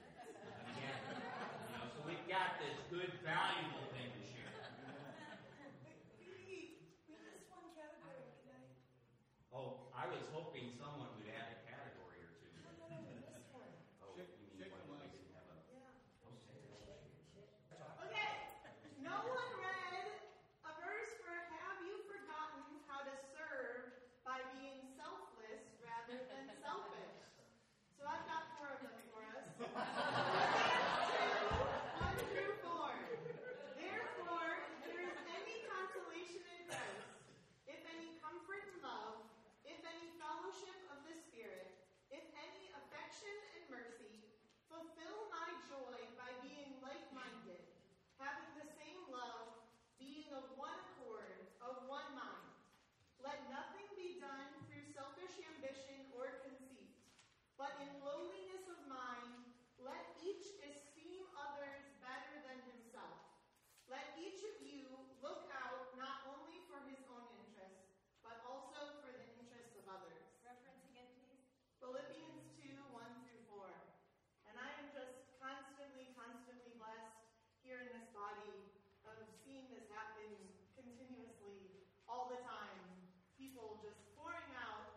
being of one accord, of one mind. Let nothing be done through selfish ambition or conceit, but in lowliness of mind, let each esteem others better than himself. Let each of you look out not only for his own interests, but also for the interests of others. Reference again, please. Philippians two, one through four. And I am just constantly, constantly blessed here in this body of seeing this happen continuously all the time. People just pouring out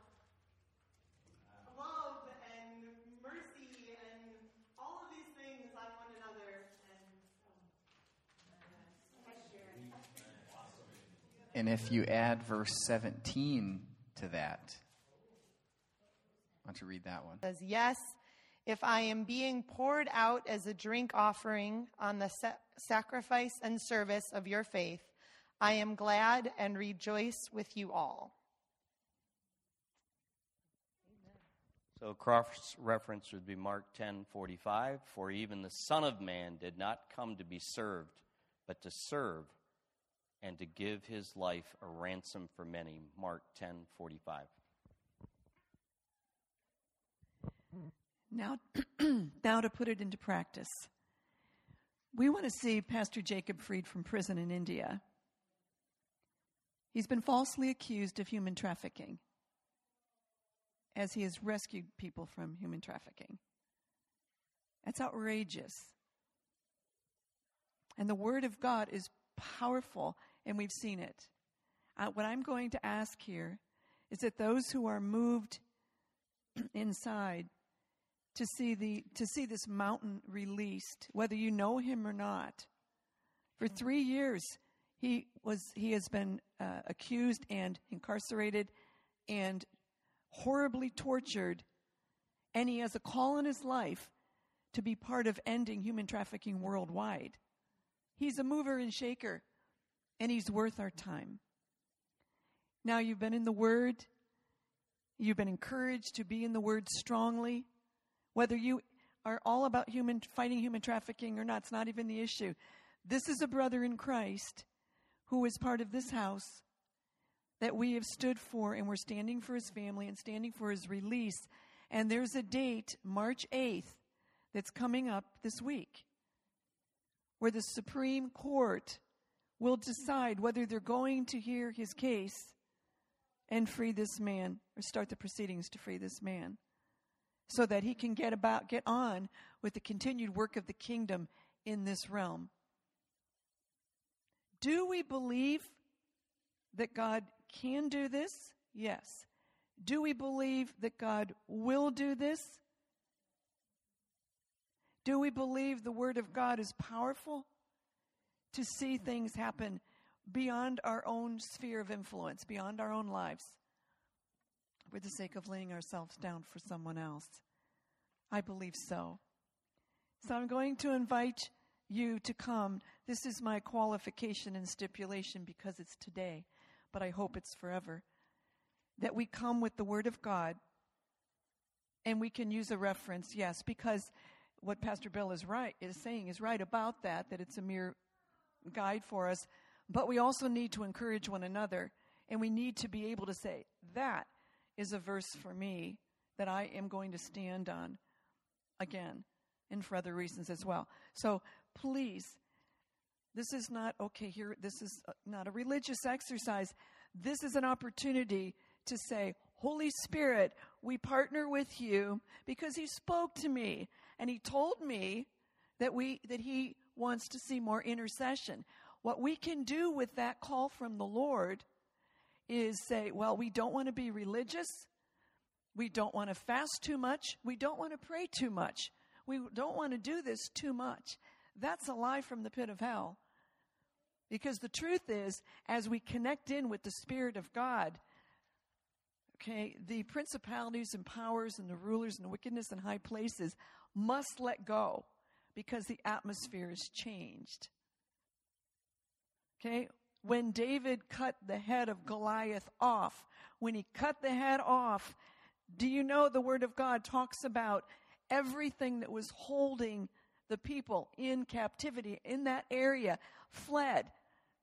love and mercy and all of these things on one another. And so, I share it. And if you add verse seventeen to that, why don't you read that one? It says, yes, if I am being poured out as a drink offering on the sa- sacrifice and service of your faith, I am glad and rejoice with you all. So cross reference would be Mark ten forty-five. For even the Son of Man did not come to be served, but to serve and to give his life a ransom for many. Mark ten forty-five. Now, now to put it into practice. We want to see Pastor Jacob freed from prison in India. He's been falsely accused of human trafficking, as he has rescued people from human trafficking. That's outrageous. And the Word of God is powerful, and we've seen it. Uh, what I'm going to ask here is that those who are moved inside to see the to see this mountain released, whether you know him or not, for three years he was he has been uh, accused and incarcerated and horribly tortured, and he has a call in his life to be part of ending human trafficking worldwide. He's a mover and shaker, and he's worth our time. Now, you've been in the Word. You've been encouraged to be in the Word strongly. Whether you are all about human fighting human trafficking or not, it's not even the issue. This is a brother in Christ who is part of this house that we have stood for, and we're standing for his family and standing for his release. And there's a date, March eighth, that's coming up this week, where the Supreme Court will decide whether they're going to hear his case and free this man, or start the proceedings to free this man, so that he can get about get on with the continued work of the kingdom in this realm. Do we believe that God can do this? Yes. Do we believe that God will do this? Do we believe the Word of God is powerful to see things happen beyond our own sphere of influence, beyond our own lives, for the sake of laying ourselves down for someone else? I believe so. So I'm going to invite you to come. This is my qualification and stipulation because it's today, but I hope it's forever. That we come with the Word of God, and we can use a reference, yes, because what Pastor Bill is right is saying is right about that, that it's a mere guide for us, but we also need to encourage one another, and we need to be able to say, that is a verse for me that I am going to stand on again, and for other reasons as well. So please, this is not, okay, here, this is not a religious exercise. This is an opportunity to say, Holy Spirit, we partner with you because he spoke to me, and he told me that we that he wants to see more intercession. What we can do with that call from the Lord is say, well, we don't want to be religious. We don't want to fast too much. We don't want to pray too much. We don't want to do this too much. That's a lie from the pit of hell. Because the truth is, as we connect in with the Spirit of God, okay, the principalities and powers and the rulers and the wickedness in high places must let go because the atmosphere is changed. Okay? When David cut the head of Goliath off, when he cut the head off, do you know the Word of God talks about everything that was holding the people in captivity in that area fled.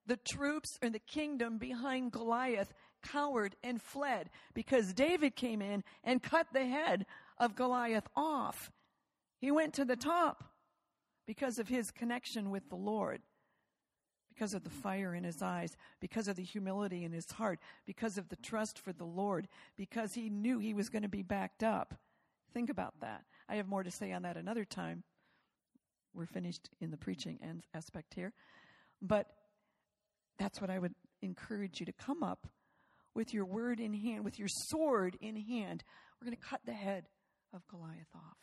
the troops or the kingdom behind Goliath cowered and fled because David came in and cut the head of Goliath off. He went to the top because of his connection with the Lord, because of the fire in his eyes, because of the humility in his heart, because of the trust for the Lord, because he knew he was going to be backed up. Think about that. I have more to say on that another time. We're finished in the preaching aspect here. But that's what I would encourage you to come up with your word in hand, with your sword in hand. We're going to cut the head of Goliath off,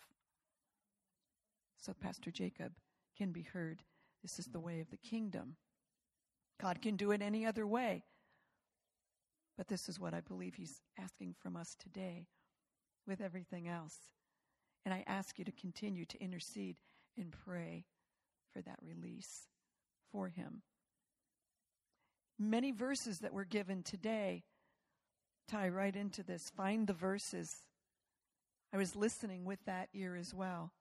so Pastor Jacob can be heard. This is the way of the kingdom. God can do it any other way. But this is what I believe he's asking from us today with everything else. And I ask you to continue to intercede and pray for that release for him. Many verses that were given today tie right into this. Find the verses. I was listening with that ear as well.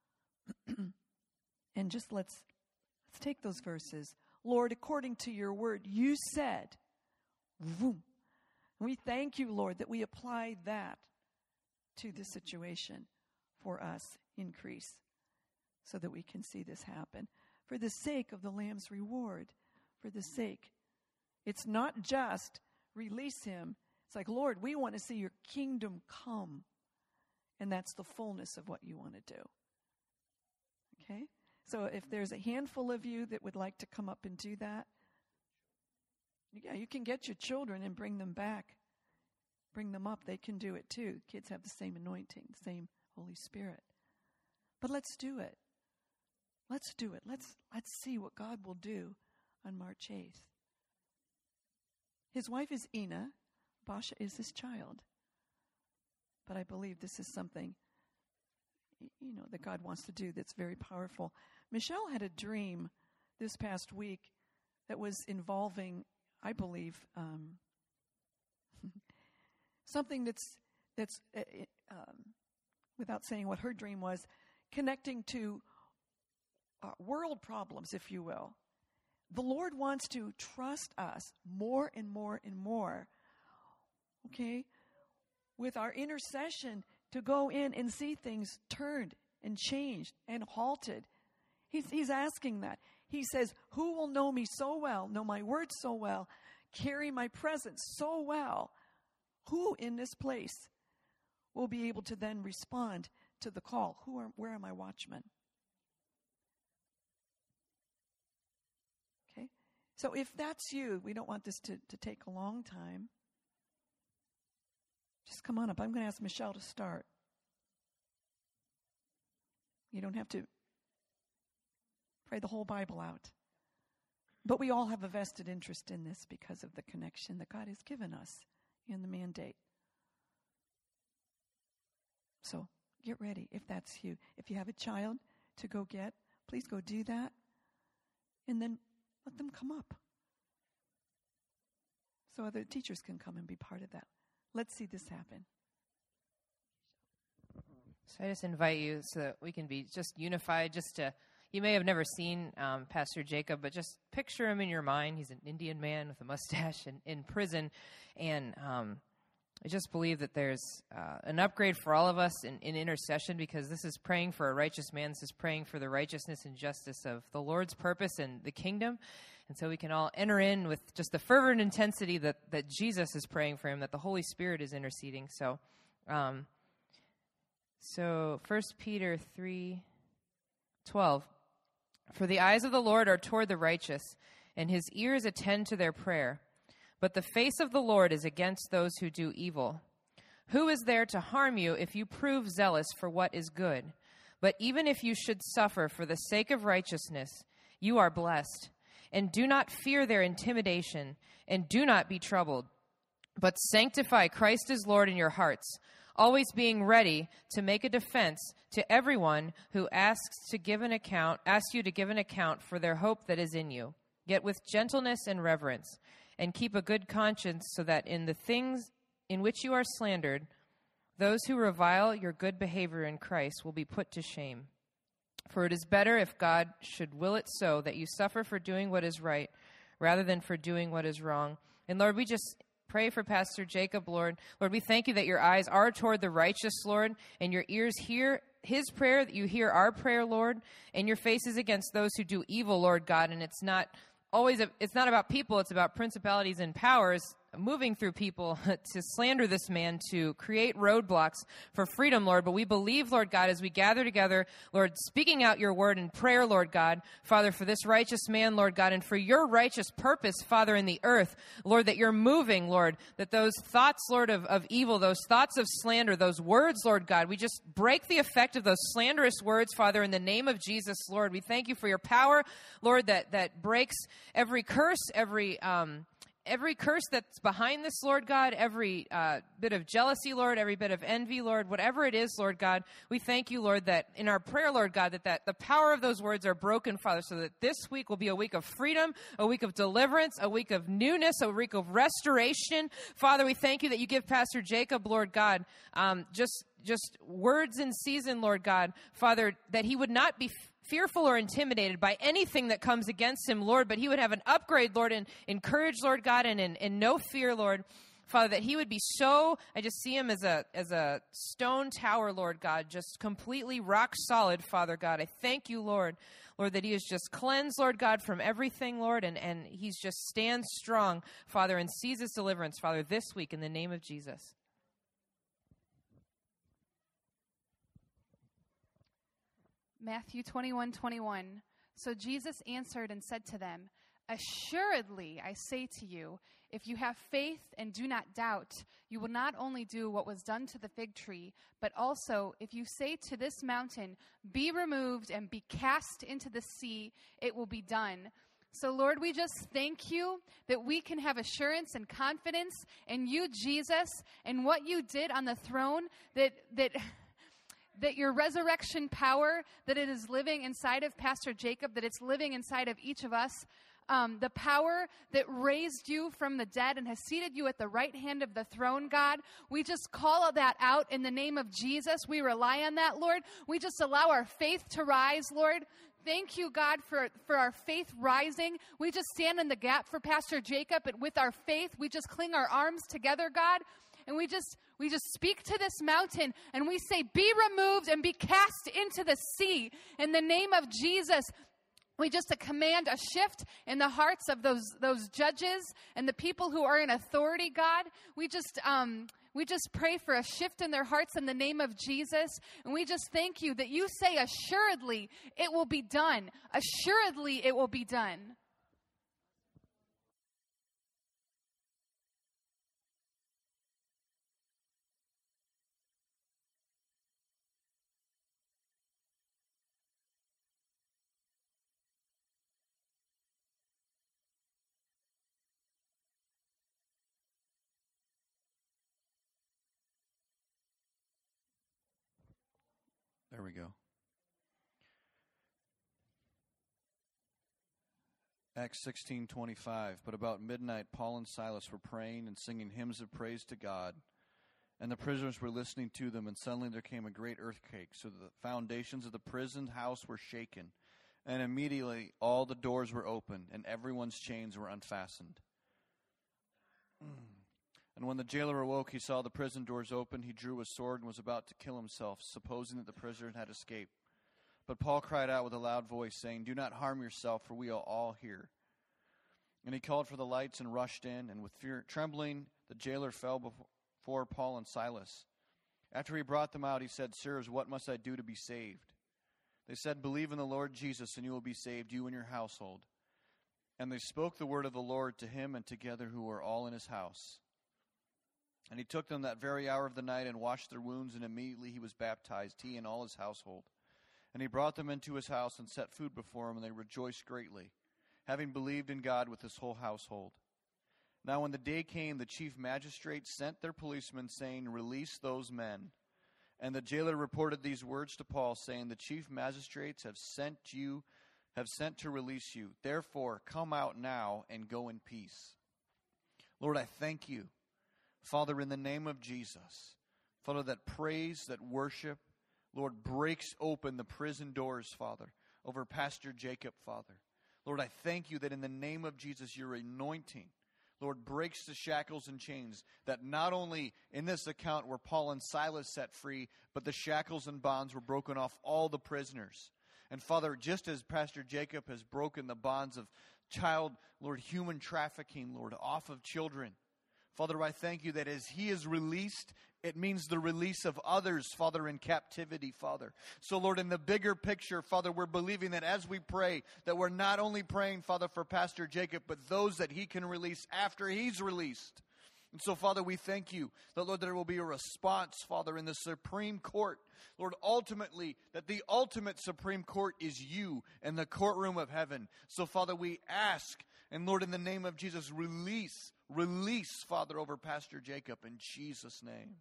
And just let's let's take those verses. Lord, according to your word, you said, vroom. We thank you, Lord, that we applied that to the situation for us. Increase so that we can see this happen. For the sake of the Lamb's reward, for the sake. It's not just release him. It's like, Lord, we want to see your kingdom come. And that's the fullness of what you want to do. Okay? So if there's a handful of you that would like to come up and do that, yeah, you can get your children and bring them back. Bring them up. They can do it too. Kids have the same anointing, the same Holy Spirit. But let's do it. Let's do it. Let's let's see what God will do on March eighth. His wife is Ina. Basha is his child. But I believe this is something, you know, that God wants to do that's very powerful. Michelle had a dream this past week that was involving, I believe, um, something that's that's uh, um, without saying what her dream was, connecting to uh, world problems, if you will. The Lord wants to trust us more and more and more, okay, with our intercession to go in and see things turned and changed and halted. He's, he's asking that. He says, who will know me so well, know my words so well, carry my presence so well? Who in this place will be able to then respond to the call? Who are, where are my watchmen? Okay. So if that's you, we don't want this to, to take a long time. Just come on up. I'm going to ask Michelle to start. You don't have to pray the whole Bible out. But we all have a vested interest in this because of the connection that God has given us in the mandate. So get ready if that's you. If you have a child to go get, please go do that. And then let them come up so other teachers can come and be part of that. Let's see this happen. So I just invite you so that we can be just unified, just to, you may have never seen um, Pastor Jacob, but just picture him in your mind. He's an Indian man with a mustache and in prison. And um, I just believe that there's uh, an upgrade for all of us in, in intercession, because this is praying for a righteous man. This is praying for the righteousness and justice of the Lord's purpose and the kingdom. And so we can all enter in with just the fervent intensity that, that Jesus is praying for him, that the Holy Spirit is interceding. So, um, so First Peter three twelve. For the eyes of the Lord are toward the righteous, and his ears attend to their prayer. But the face of the Lord is against those who do evil. Who is there to harm you if you prove zealous for what is good? But even if you should suffer for the sake of righteousness, you are blessed. And do not fear their intimidation, and do not be troubled, but sanctify Christ as Lord in your hearts, always being ready to make a defense to everyone who asks to give an account, asks you to give an account for their hope that is in you, yet with gentleness and reverence, and keep a good conscience, so that in the things in which you are slandered, those who revile your good behavior in Christ will be put to shame. For it is better, if God should will it so, that you suffer for doing what is right, rather than for doing what is wrong. And Lord, we just pray for Pastor Jacob, Lord. Lord, we thank you that your eyes are toward the righteous, Lord, and your ears hear his prayer, that you hear our prayer, Lord, and your face is against those who do evil, Lord God. And it's not always, a, it's not about people, it's about principalities and powers moving through people to slander this man, to create roadblocks for freedom, Lord. But we believe, Lord God, as we gather together, Lord, speaking out your word in prayer, Lord God, Father, for this righteous man, Lord God, and for your righteous purpose, Father, in the earth, Lord, that you're moving, Lord, that those thoughts, Lord, of, of evil, those thoughts of slander, those words, Lord God, we just break the effect of those slanderous words, Father, in the name of Jesus, Lord. We thank you for your power, Lord, that, that breaks every curse, every, um, Every curse that's behind this, Lord God, every uh, bit of jealousy, Lord, every bit of envy, Lord, whatever it is, Lord God, we thank you, Lord, that in our prayer, Lord God, that, that the power of those words are broken, Father, so that this week will be a week of freedom, a week of deliverance, a week of newness, a week of restoration. Father, we thank you that you give Pastor Jacob, Lord God, um, just, just words in season, Lord God, Father, that he would not be fearful or intimidated by anything that comes against him, Lord, but he would have an upgrade, Lord, in, in courage, Lord God, and in, in no fear, Lord. Father, that he would be so, I just see him as a as a stone tower, Lord God, just completely rock solid, Father God. I thank you, Lord, Lord, that he is just cleansed, Lord God, from everything, Lord, and, and he's just stands strong, Father, and sees his deliverance, Father, this week in the name of Jesus. Matthew twenty-one twenty-one. So Jesus answered and said to them, "Assuredly, I say to you, if you have faith and do not doubt, you will not only do what was done to the fig tree, but also if you say to this mountain, 'Be removed and be cast into the sea,' it will be done." So, Lord, we just thank you that we can have assurance and confidence in you, Jesus, and what you did on the throne, that that... that your resurrection power, that it is living inside of Pastor Jacob, that it's living inside of each of us, um, the power that raised you from the dead and has seated you at the right hand of the throne, God. We just call that out in the name of Jesus. We rely on that, Lord. We just allow our faith to rise, Lord. Thank you, God, for, for our faith rising. We just stand in the gap for Pastor Jacob, and with our faith, we just cling our arms together, God, and we just we just speak to this mountain, and we say, "Be removed and be cast into the sea." In the name of Jesus, we just command a shift in the hearts of those those judges and the people who are in authority, God. We just um, we just pray for a shift in their hearts in the name of Jesus. And we just thank you that you say, "Assuredly, it will be done. Assuredly, it will be done." There we go. Acts sixteen twenty-five. But about midnight, Paul and Silas were praying and singing hymns of praise to God. And the prisoners were listening to them, and suddenly there came a great earthquake, so that the foundations of the prison house were shaken. And immediately all the doors were opened, and everyone's chains were unfastened. And when the jailer awoke, he saw the prison doors open. He drew a sword and was about to kill himself, supposing that the prisoner had escaped. But Paul cried out with a loud voice, saying, "Do not harm yourself, for we are all here." And he called for the lights and rushed in, and with fear, trembling, the jailer fell before Paul and Silas. After he brought them out, he said, "Sirs, what must I do to be saved?" They said, "Believe in the Lord Jesus, and you will be saved, you and your household." And they spoke the word of the Lord to him and together who were all in his house. And he took them that very hour of the night and washed their wounds, and immediately he was baptized, he and all his household. And he brought them into his house and set food before them, and they rejoiced greatly, having believed in God with his whole household. Now when the day came, the chief magistrate sent their policemen, saying, "Release those men." And the jailer reported these words to Paul, saying, "The chief magistrates have sent you, have sent to release you. Therefore, come out now and go in peace." Lord, I thank you, Father, in the name of Jesus, Father, that praise, that worship, Lord, breaks open the prison doors, Father, over Pastor Jacob, Father. Lord, I thank you that in the name of Jesus, your anointing, Lord, breaks the shackles and chains, that not only in this account were Paul and Silas set free, but the shackles and bonds were broken off all the prisoners. And Father, just as Pastor Jacob has broken the bonds of child, Lord, human trafficking, Lord, off of children, Father, I thank you that as he is released, it means the release of others, Father, in captivity, Father. So, Lord, in the bigger picture, Father, we're believing that as we pray, that we're not only praying, Father, for Pastor Jacob, but those that he can release after he's released. And so, Father, we thank you that, Lord, there will be a response, Father, in the Supreme Court. Lord, ultimately, that the ultimate Supreme Court is you and the courtroom of heaven. So, Father, we ask, and Lord, in the name of Jesus, release, release, Father, over Pastor Jacob in Jesus' name.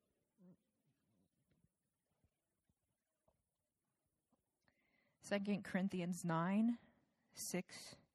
Second Corinthians nine, six.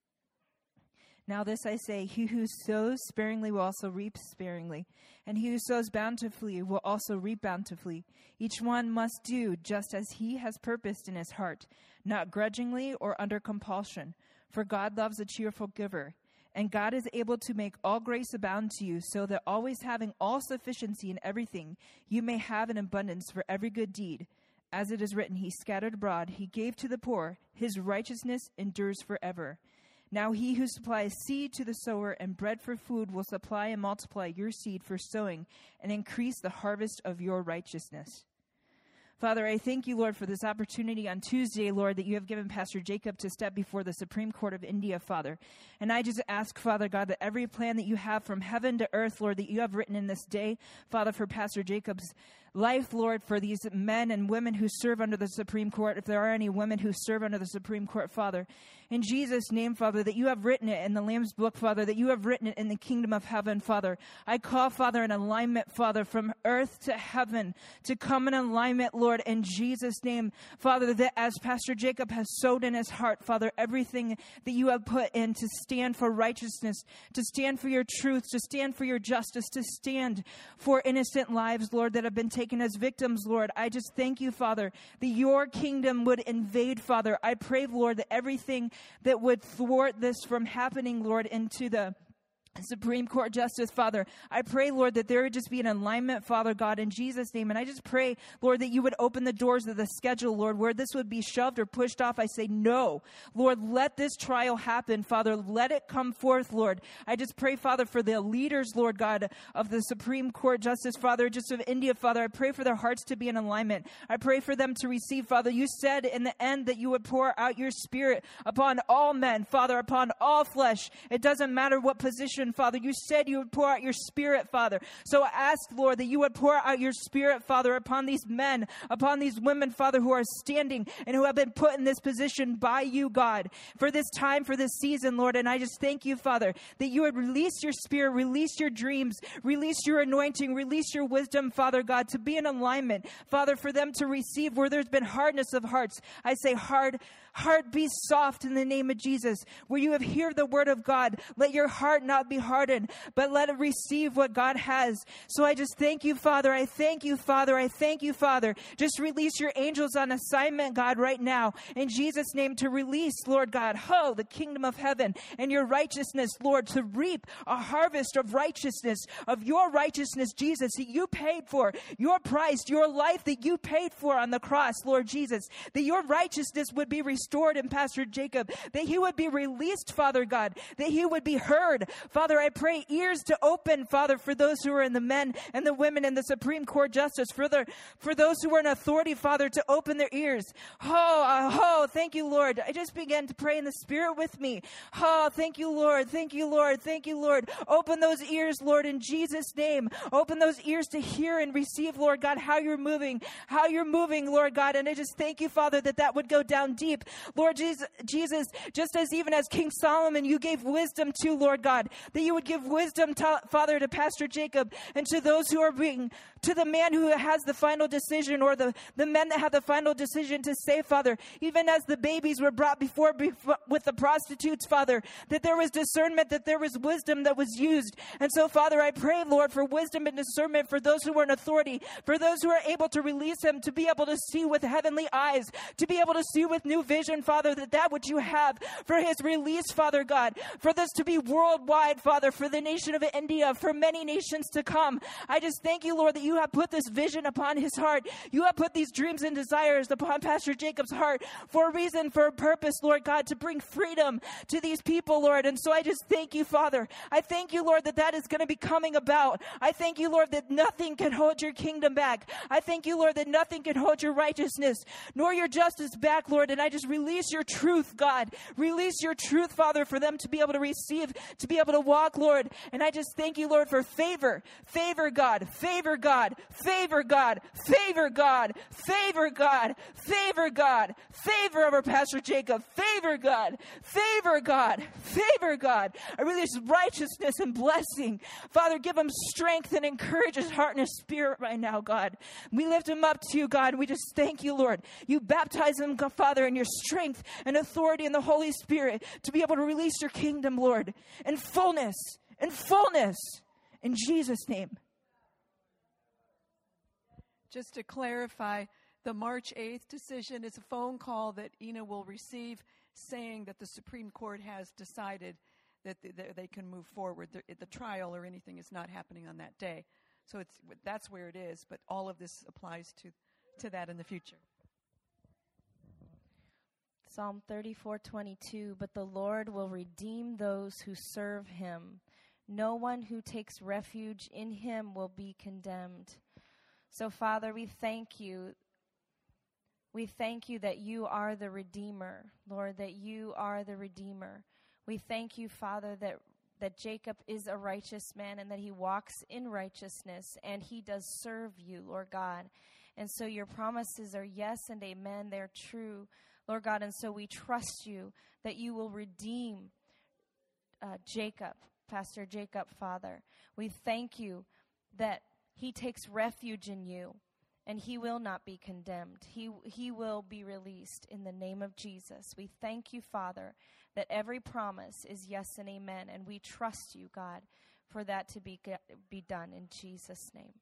Now this I say, he who sows sparingly will also reap sparingly, and he who sows bountifully will also reap bountifully. Each one must do just as he has purposed in his heart, not grudgingly or under compulsion, for God loves a cheerful giver. And God is able to make all grace abound to you, so that always having all sufficiency in everything, you may have an abundance for every good deed. As it is written, he scattered abroad, he gave to the poor, his righteousness endures forever. Now he who supplies seed to the sower and bread for food will supply and multiply your seed for sowing and increase the harvest of your righteousness. Father, I thank you, Lord, for this opportunity on Tuesday, Lord, that you have given Pastor Jacob to step before the Supreme Court of India, Father. And I just ask, Father God, that every plan that you have from heaven to earth, Lord, that you have written in this day, Father, for Pastor Jacob's life, Lord, for these men and women who serve under the Supreme Court, if there are any women who serve under the Supreme Court, Father, in Jesus' name, Father, that you have written it in the Lamb's book, Father, that you have written it in the kingdom of heaven, Father. I call, Father, an alignment, Father, from earth to heaven to come in alignment, Lord, in Jesus' name, Father, that as Pastor Jacob has sowed in his heart, Father, everything that you have put in to stand for righteousness, to stand for your truth, to stand for your justice, to stand for innocent lives, Lord, that have been taken as victims, Lord. I just thank you, Father, that your kingdom would invade, Father. I pray, Lord, that everything that would thwart this from happening, Lord, into the Supreme Court justice, Father. I pray, Lord, that there would just be an alignment, Father God, in Jesus' name. And I just pray, Lord, that you would open the doors of the schedule, Lord, where this would be shoved or pushed off. I say no. Lord, let this trial happen, Father. Let it come forth, Lord. I just pray, Father, for the leaders, Lord God, of the Supreme Court justice, Father, just of India, Father. I pray for their hearts to be in alignment. I pray for them to receive, Father. You said in the end that you would pour out your Spirit upon all men, Father, upon all flesh. It doesn't matter what position, Father. You said you would pour out your Spirit, Father. So I ask, Lord, that you would pour out your Spirit, Father, upon these men, upon these women, Father, who are standing and who have been put in this position by you, God, for this time, for this season, Lord. And I just thank you, Father, that you would release your Spirit, release your dreams, release your anointing, release your wisdom, Father God, to be in alignment, Father, for them to receive where there's been hardness of hearts. I say hard Heart be soft in the name of Jesus. Where you have heard the word of God, let your heart not be hardened, but let it receive what God has. So I just thank you, Father. I thank you, Father. I thank you, Father. Just release your angels on assignment, God, right now. In Jesus' name, to release, Lord God, ho, the kingdom of heaven and your righteousness, Lord, to reap a harvest of righteousness, of your righteousness, Jesus, that you paid for, your price, your life that you paid for on the cross, Lord Jesus, that your righteousness would be restored. Restored in Pastor Jacob, that he would be released, Father God, that he would be heard. Father, I pray ears to open, Father, for those who are in the men and the women in the Supreme Court justice, for, the, for those who are in authority, Father, to open their ears. Oh, uh, oh, thank you, Lord. I just began to pray in the Spirit with me. Oh, thank you, Lord. Thank you, Lord. Thank you, Lord. Open those ears, Lord, in Jesus' name. Open those ears to hear and receive, Lord God, how you're moving, how you're moving, Lord God. And I just thank you, Father, that that would go down deep. Lord Jesus, Jesus, just as even as King Solomon, you gave wisdom to, Lord God, that you would give wisdom, to, Father, to Pastor Jacob and to those who are being, to the man who has the final decision, or the, the men that have the final decision to say, Father, even as the babies were brought before, before with the prostitutes, Father, that there was discernment, that there was wisdom that was used. And so, Father, I pray, Lord, for wisdom and discernment for those who are in authority, for those who are able to release him, to be able to see with heavenly eyes, to be able to see with new vision, Father, that that which you have for his release, Father God, for this to be worldwide, Father, for the nation of India, for many nations to come. I just thank you, Lord, that you have put this vision upon his heart. You have put these dreams and desires upon Pastor Jacob's heart for a reason, for a purpose, Lord God, to bring freedom to these people, Lord. And so I just thank you, Father. I thank you, Lord, that that is going to be coming about. I thank you, Lord, that nothing can hold your kingdom back. I thank you, Lord, that nothing can hold your righteousness nor your justice back, Lord. And I just release your truth, God. Release your truth, Father, for them to be able to receive, to be able to walk, Lord. And I just thank you, Lord, for favor. Favor, God. Favor, God. Favor, God. Favor, God. Favor, God. Favor, God. Favor over Pastor Jacob. Favor, God. Favor, God. Favor, God. I release righteousness and blessing. Father, give him strength and encourage his heart and his spirit right now, God. We lift him up to you, God. We just thank you, Lord. You baptize him, God, Father, in your strength and authority in the Holy Spirit to be able to release your kingdom, Lord, in fullness, in fullness, in Jesus' name. Just to clarify, the March eighth decision is a phone call that Ina will receive saying that the Supreme Court has decided that they can move forward. The, the trial or anything is not happening on that day. So it's that's where it is, but all of this applies to, to that in the future. Psalm thirty-four twenty-two, but the Lord will redeem those who serve him. No one who takes refuge in him will be condemned. So, Father, we thank you. We thank you that you are the Redeemer, Lord, that you are the Redeemer. We thank you, Father, that, that Jacob is a righteous man and that he walks in righteousness and he does serve you, Lord God. And so your promises are yes and amen. They're true, Lord God. And so we trust you that you will redeem uh, Jacob, Pastor Jacob, Father. We thank you that he takes refuge in you, and he will not be condemned. He, he will be released in the name of Jesus. We thank you, Father, that every promise is yes and amen, and we trust you, God, for that to be, be done in Jesus' name.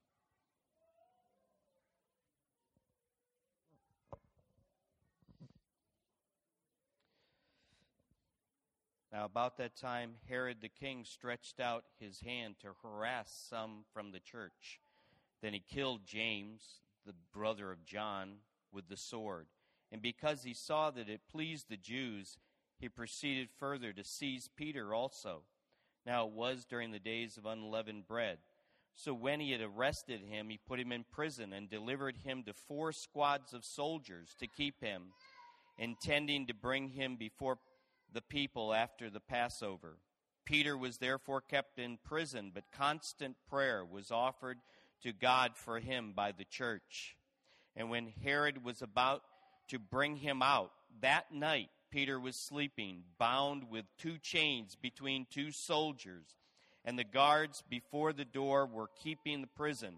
Now, about that time, Herod the king stretched out his hand to harass some from the church. Then he killed James, the brother of John, with the sword. And because he saw that it pleased the Jews, he proceeded further to seize Peter also. Now it was during the days of unleavened bread. So when he had arrested him, he put him in prison and delivered him to four squads of soldiers to keep him, intending to bring him before the people after the Passover. Peter was therefore kept in prison, but constant prayer was offered to God for him by the church. And when Herod was about to bring him out, that night Peter was sleeping, bound with two chains between two soldiers, and the guards before the door were keeping the prison.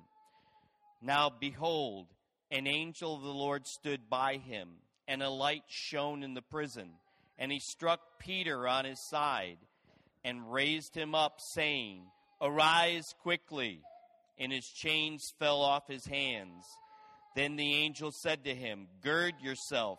Now behold, an angel of the Lord stood by him, and a light shone in the prison. And he struck Peter on his side and raised him up, saying, "Arise quickly." And his chains fell off his hands. Then the angel said to him, "Gird yourself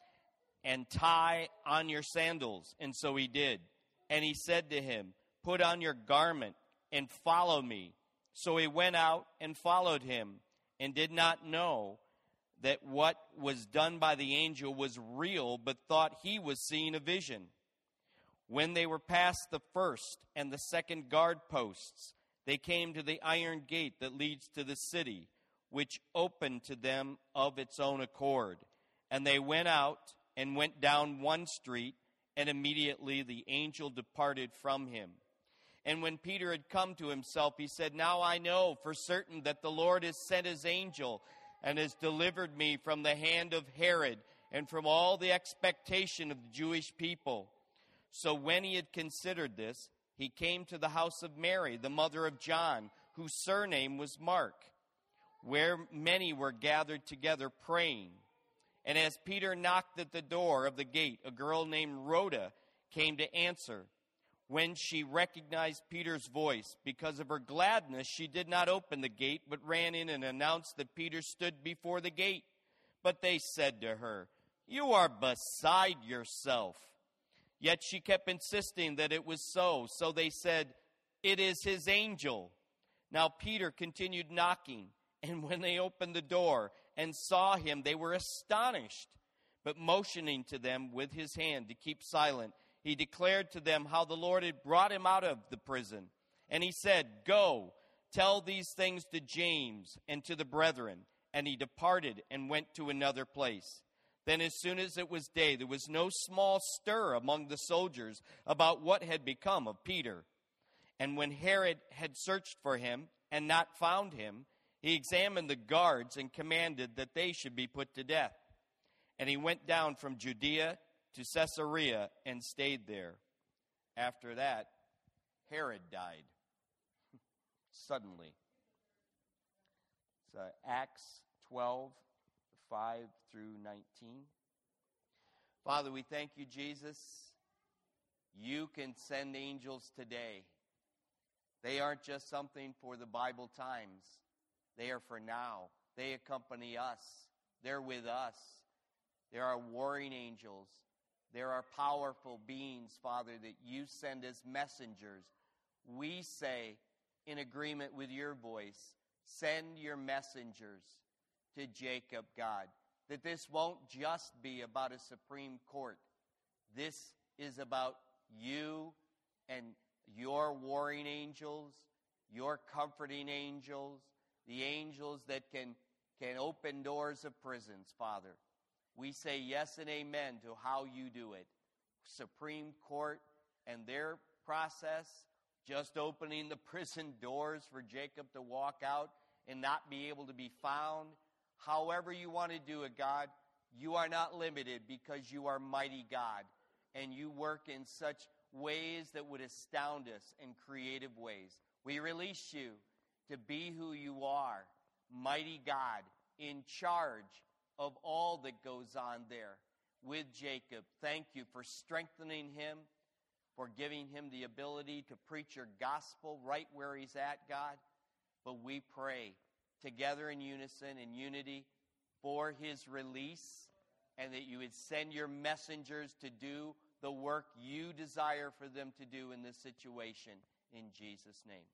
and tie on your sandals." And so he did. And he said to him, "Put on your garment and follow me." So he went out and followed him, and did not know that what was done by the angel was real, but thought he was seeing a vision. When they were past the first and the second guard posts, they came to the iron gate that leads to the city, which opened to them of its own accord. And they went out and went down one street, and immediately the angel departed from him. And when Peter had come to himself, he said, "Now I know for certain that the Lord has sent his angel and has delivered me from the hand of Herod and from all the expectation of the Jewish people." So when he had considered this, he came to the house of Mary, the mother of John, whose surname was Mark, where many were gathered together praying. And as Peter knocked at the door of the gate, a girl named Rhoda came to answer. When she recognized Peter's voice, because of her gladness, she did not open the gate, but ran in and announced that Peter stood before the gate. But they said to her, "You are beside yourself." Yet she kept insisting that it was so. So they said, "It is his angel." Now Peter continued knocking, and when they opened the door and saw him, they were astonished. But motioning to them with his hand to keep silent, he declared to them how the Lord had brought him out of the prison. And he said, "Go, tell these things to James and to the brethren." And he departed and went to another place. Then as soon as it was day, there was no small stir among the soldiers about what had become of Peter. And when Herod had searched for him and not found him, he examined the guards and commanded that they should be put to death. And he went down from Judea to Caesarea and stayed there. After that, Herod died suddenly. So Acts twelve, five through nineteen. Father, we thank you, Jesus. You can send angels today. They aren't just something for the Bible times. They are for now. They accompany us. They're with us. There are warring angels. There are powerful beings, Father, that you send as messengers. We say, in agreement with your voice, send your messengers to Jacob, God, that this won't just be about a Supreme Court. This is about you and your warring angels, your comforting angels, the angels that can, can open doors of prisons, Father. We say yes and amen to how you do it. Supreme Court and their process, just opening the prison doors for Jacob to walk out and not be able to be found. However you want to do it, God, you are not limited because you are mighty God. And you work in such ways that would astound us in creative ways. We release you to be who you are, mighty God, in charge of all that goes on there with Jacob. Thank you for strengthening him, for giving him the ability to preach your gospel right where he's at, God. But we pray together in unison, in unity, for his release, and that you would send your messengers to do the work you desire for them to do in this situation. In Jesus' name.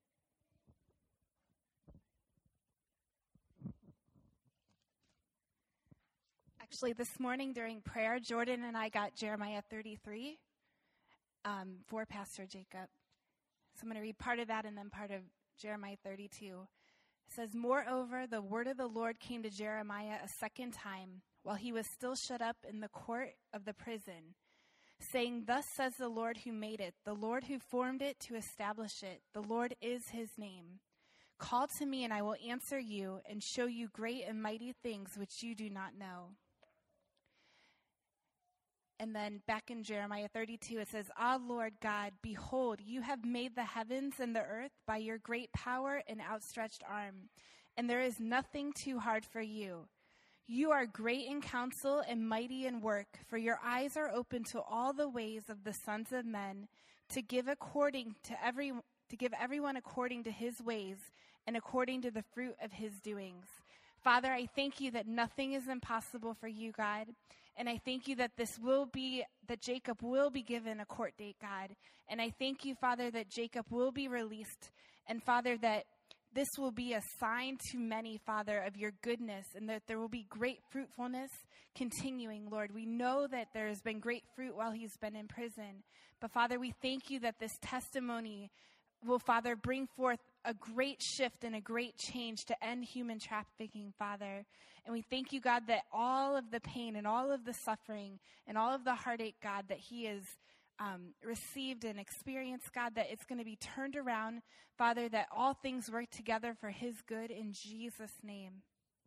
Actually, this morning during prayer, Jordan and I got Jeremiah thirty-three um, for Pastor Jacob. So I'm going to read part of that and then part of Jeremiah thirty-two. It says, "Moreover, the word of the Lord came to Jeremiah a second time, while he was still shut up in the court of the prison, saying, Thus says the Lord who made it, the Lord who formed it to establish it. The Lord is his name. Call to me, and I will answer you and show you great and mighty things which you do not know." And then back in Jeremiah thirty-two, it says, "Ah, Lord God, behold, you have made the heavens and the earth by your great power and outstretched arm, and there is nothing too hard for you. You are great in counsel and mighty in work, for your eyes are open to all the ways of the sons of men, to give according to every to give everyone according to his ways and according to the fruit of his doings." Father, I thank you that nothing is impossible for you, God. And I thank you that this will be, that Jacob will be given a court date, God. And I thank you, Father, that Jacob will be released. And Father, that this will be a sign to many, Father, of your goodness, and that there will be great fruitfulness continuing, Lord. We know that there has been great fruit while he's been in prison. But Father, we thank you that this testimony will, Father, bring forth a great shift and a great change to end human trafficking, Father. And we thank you, God, that all of the pain and all of the suffering and all of the heartache, God, that he has um, received and experienced, God, that it's going to be turned around, Father, that all things work together for his good in Jesus' name.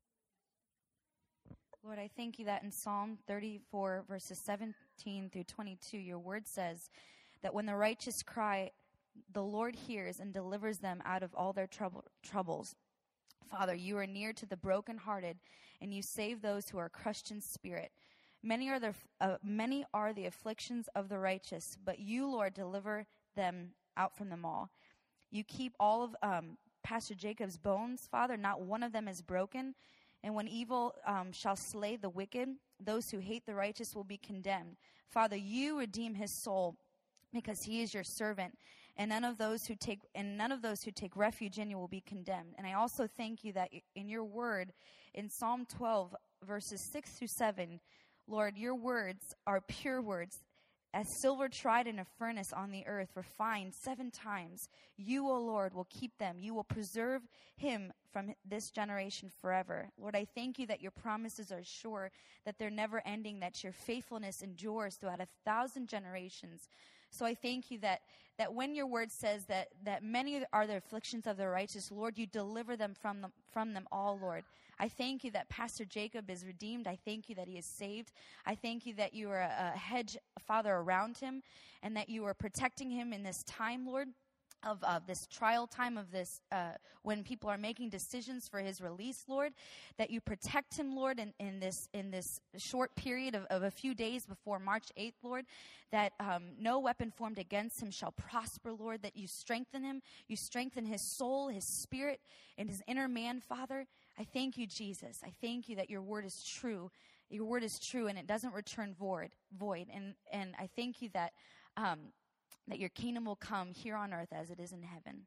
Lord, I thank you that in Psalm thirty-four, verses seventeen through twenty-two, your word says that when the righteous cry, The Lord hears and delivers them out of all their trouble, troubles. Father, you are near to the brokenhearted, and you save those who are crushed in spirit. Many are the uh, many are the afflictions of the righteous, but you, Lord, deliver them out from them all. You keep all of um, Pastor Jacob's bones, Father. Not one of them is broken. And when evil um, shall slay the wicked, those who hate the righteous will be condemned. Father, you redeem his soul, because he is your servant, and none of those who take and none of those who take refuge in you will be condemned. And I also thank you that in your word, in Psalm twelve, verses six through seven, Lord, your words are pure words, as silver tried in a furnace on the earth, refined seven times. You, O Lord, will keep them. You will preserve him from this generation forever. Lord, I thank you that your promises are sure, that they're never ending, that your faithfulness endures throughout a thousand generations. So I thank you that, that when your word says that, that many are the afflictions of the righteous, Lord, you deliver them from them, from them all, Lord. I thank you that Pastor Jacob is redeemed. I thank you that he is saved. I thank you that you are a, a hedge, Father, around him, and that you are protecting him in this time, Lord, of uh, this trial time, of this, uh, when people are making decisions for his release, Lord, that you protect him, Lord, in, in this in this short period of, of a few days before March eighth, Lord, that um, no weapon formed against him shall prosper, Lord, that you strengthen him, you strengthen his soul, his spirit, and his inner man, Father. I thank you, Jesus. I thank you that your word is true. Your word is true, and it doesn't return void. Void, and and I thank you that um, that your kingdom will come here on earth as it is in heaven.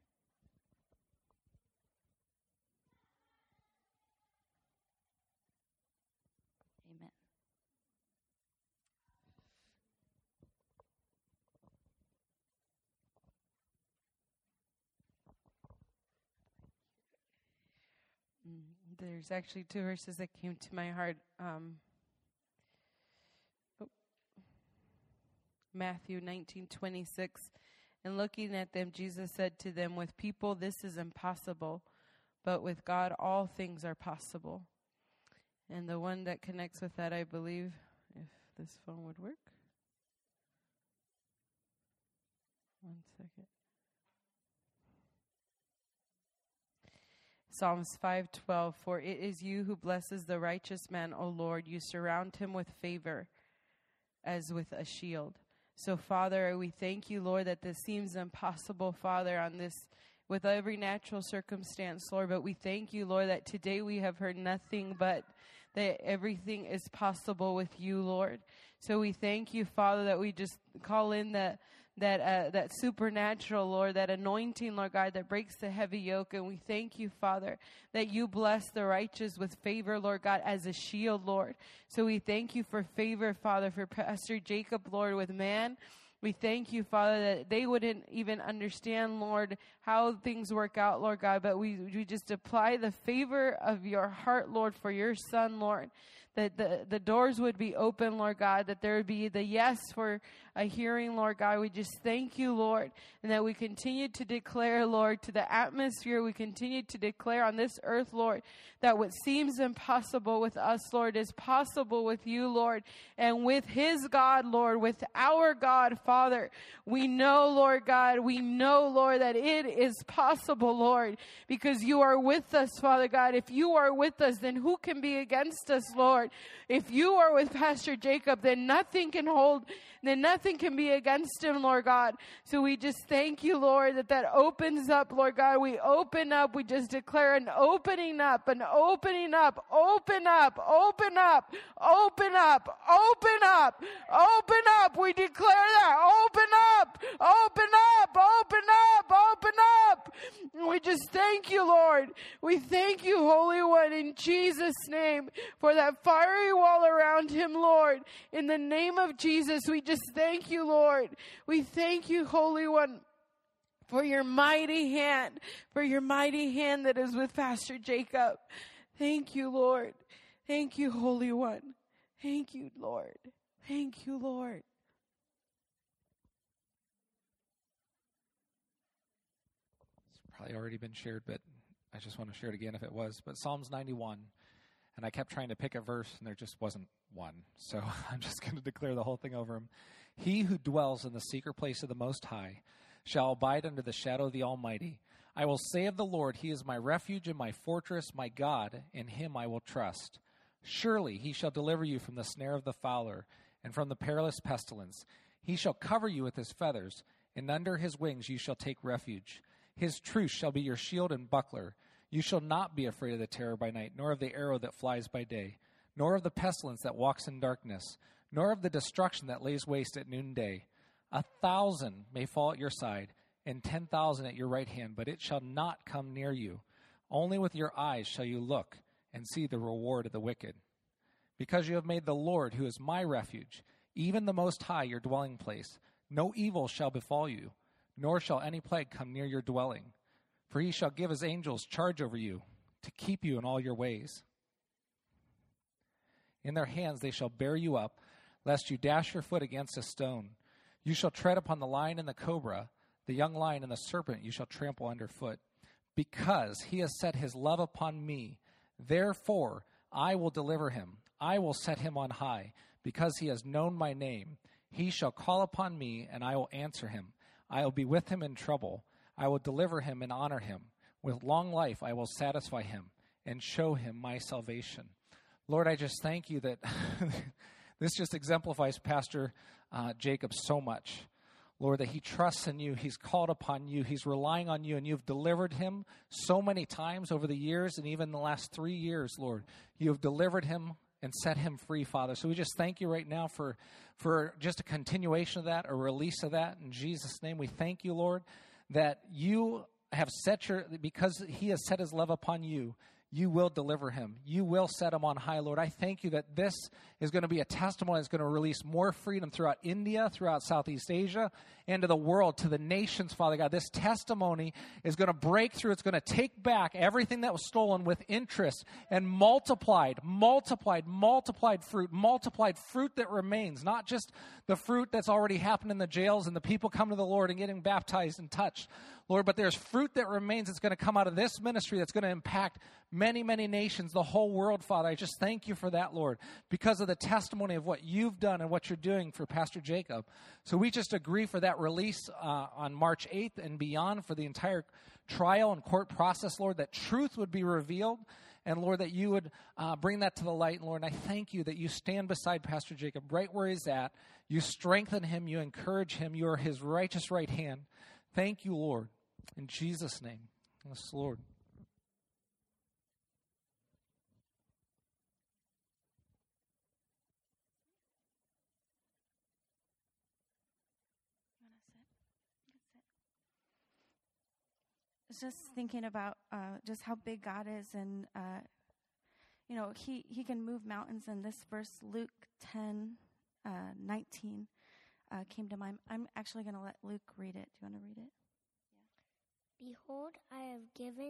Amen. There's actually two verses that came to my heart. Um, oh, Matthew nineteen twenty-six. And looking at them, Jesus said to them, with people this is impossible, but with God all things are possible. And the one that connects with that, I believe, if this phone would work. One second. Psalms five twelve, for it is you who blesses the righteous man, O Lord. You surround him with favor as with a shield. So, Father, we thank you, Lord, that this seems impossible, Father, on this, with every natural circumstance, Lord. But we thank you, Lord, that today we have heard nothing but that everything is possible with you, Lord. So we thank you, Father, that we just call in that that uh, that supernatural, Lord, that anointing, Lord God, that breaks the heavy yoke. And we thank you, Father, that you bless the righteous with favor, Lord God, as a shield, Lord. So we thank you for favor, Father, for Pastor Jacob, Lord, with man. We thank you, Father, that they wouldn't even understand, Lord, how things work out, Lord God, but we, we just apply the favor of your heart, Lord, for your son, Lord, that the, the doors would be open, Lord God, that there would be the yes for a hearing, Lord God. We just thank you, Lord, and that we continue to declare, Lord, to the atmosphere, we continue to declare on this earth, Lord, that what seems impossible with us, Lord, is possible with you, Lord, and with his God, Lord, with our God, Father. We know, Lord God, we know, Lord, that it is possible, Lord, because you are with us, Father God. If you are with us, then who can be against us, Lord? If you are with Pastor Jacob, then nothing can hold, then nothing can be against him, Lord God. So we just thank you, Lord, that that opens up, Lord God. We open up, we just declare an opening up, an opening up, open up, open up, open up, open up, open up. We declare that, open up, open up, open up, open up. And we just thank you, Lord. We thank you, Holy One, in Jesus' name, for that fiery wall around him, Lord. In the name of Jesus, we just thank you, Lord. We thank you, Holy One, for your mighty hand, for your mighty hand that is with Pastor Jacob. Thank you, Lord. Thank you, Holy One. Thank you, Lord. Thank you, Lord. It's probably already been shared, but I just want to share it again if it was. But Psalms ninety-one, and I kept trying to pick a verse, and there just wasn't one. So I'm just going to declare the whole thing over him. He who dwells in the secret place of the Most High shall abide under the shadow of the Almighty. I will say of the Lord, he is my refuge and my fortress, my God, in him I will trust. Surely he shall deliver you from the snare of the fowler and from the perilous pestilence. He shall cover you with his feathers, and under his wings you shall take refuge. His truth shall be your shield and buckler. You shall not be afraid of the terror by night, nor of the arrow that flies by day, nor of the pestilence that walks in darkness, nor of the destruction that lays waste at noonday. A thousand may fall at your side, and ten thousand at your right hand, but it shall not come near you. Only with your eyes shall you look and see the reward of the wicked. Because you have made the Lord, who is my refuge, even the Most High, your dwelling place, no evil shall befall you, nor shall any plague come near your dwelling. For he shall give his angels charge over you, to keep you in all your ways. In their hands they shall bear you up, lest you dash your foot against a stone. You shall tread upon the lion and the cobra, the young lion and the serpent you shall trample underfoot. Because he has set his love upon me, therefore I will deliver him. I will set him on high, because he has known my name. He shall call upon me, and I will answer him. I will be with him in trouble. I will deliver him and honor him. With long life I will satisfy him and show him my salvation. Lord, I just thank you that this just exemplifies Pastor uh, Jacob so much. Lord, that he trusts in you, he's called upon you, he's relying on you, and you've delivered him so many times over the years, and even the last three years, Lord. You have delivered him and set him free, Father. So we just thank you right now for, for just a continuation of that, a release of that. In Jesus' name, we thank you, Lord, that you have set your, because he has set his love upon you, you will deliver him. You will set him on high, Lord. I thank you that this is going to be a testimony that's going to release more freedom throughout India, throughout Southeast Asia, and to the world, to the nations, Father God. This testimony is going to break through. It's going to take back everything that was stolen with interest and multiplied, multiplied, multiplied fruit, multiplied fruit that remains, not just the fruit that's already happened in the jails and the people come to the Lord and getting baptized and touched, Lord, but there's fruit that remains that's going to come out of this ministry that's going to impact many, many nations, the whole world, Father. I just thank you for that, Lord, because of the testimony of what you've done and what you're doing for Pastor Jacob. So we just agree for that release uh, on March eighth and beyond for the entire trial and court process, Lord, that truth would be revealed. And, Lord, that you would uh, bring that to the light. And, Lord, I thank you that you stand beside Pastor Jacob right where he's at. You strengthen him. You encourage him. You are his righteous right hand. Thank you, Lord. In Jesus' name. Yes, Lord. I was just thinking about uh, just how big God is, and uh, you know, he, he can move mountains. And this verse, Luke ten, uh, nineteen, uh, came to mind. I'm actually going to let Luke read it. Do you want to read it? Behold, I have given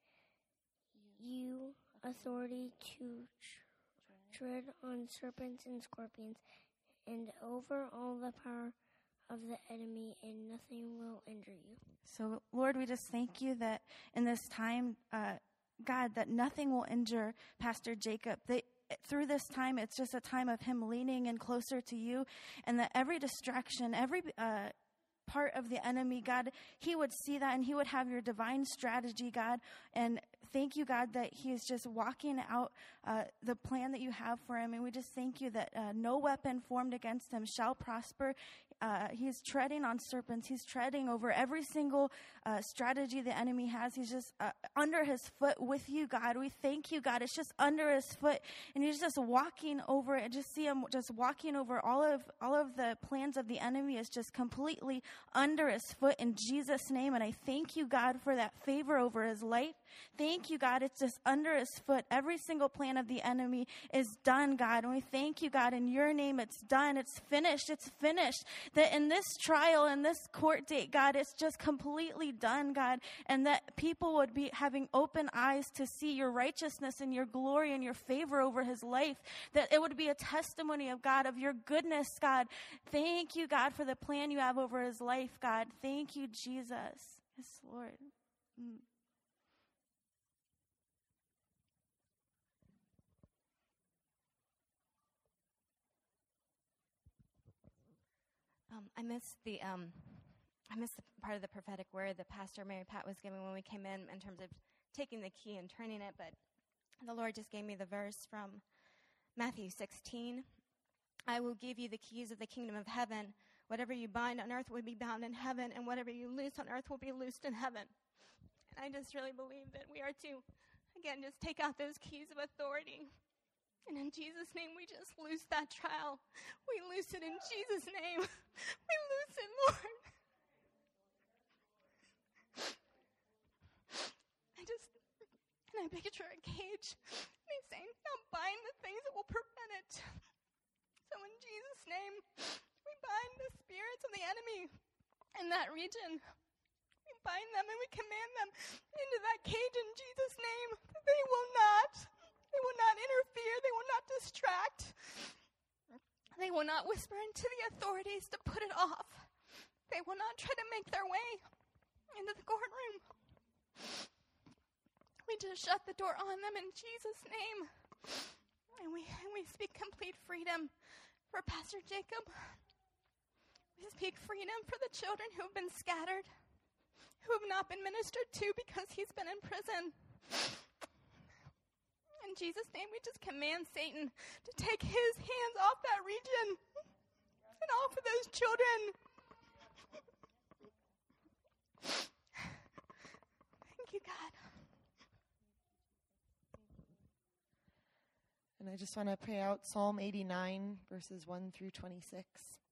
you authority to tr- tread on serpents and scorpions, and over all the power of the enemy, and nothing will injure you. So, Lord, we just thank you that in this time, uh, God, that nothing will injure Pastor Jacob. That through this time, it's just a time of him leaning in closer to you, and that every distraction, every uh, part of the enemy, God, he would see that, and he would have your divine strategy, God. And thank you, God, that he is just walking out uh, the plan that you have for him. And we just thank you that uh, no weapon formed against him shall prosper. Uh, he's treading on serpents. He's treading over every single uh, strategy the enemy has. He's just uh, under his foot with you, God. We thank you, God. It's just under his foot, and he's just walking over it. Just see him just walking over all of all of the plans of the enemy is just completely under his foot in Jesus' name. And I thank you, God, for that favor over his life. Thank you, God. It's just under his foot. Every single plan of the enemy is done, God. And we thank you, God, in your name. It's done. It's finished. It's finished. That in this trial, in this court date, God, it's just completely done, God. And that people would be having open eyes to see your righteousness and your glory and your favor over his life. That it would be a testimony of God, of your goodness, God. Thank you, God, for the plan you have over his life, God. Thank you, Jesus. Yes, Lord. Mm. Um, I missed the um, I missed the part of the prophetic word that Pastor Mary Pat was giving when we came in, in terms of taking the key and turning it, but the Lord just gave me the verse from Matthew sixteen. I will give you the keys of the kingdom of heaven. Whatever you bind on earth will be bound in heaven, and whatever you loose on earth will be loosed in heaven. And I just really believe that we are to, again, just take out those keys of authority. And in Jesus' name, we just loose that trial. We loose it in Jesus' name. We loose it, Lord. I just, and I picture a cage. And he's saying, now bind the things that will prevent it. So in Jesus' name, we bind the spirits of the enemy in that region. We bind them and we command them into that cage in Jesus' name. They will not, they will not interfere. They will not distract. They will not whisper into the authorities to put it off. They will not try to make their way into the courtroom. We just shut the door on them in Jesus' name. And we, and we speak complete freedom for Pastor Jacob. We speak freedom for the children who have been scattered, who have not been ministered to because he's been in prison. In Jesus' name, we just command Satan to take his hands off that region and off of those children. Thank you, God. And I just want to pray out Psalm eighty-nine, verses one through twenty-six.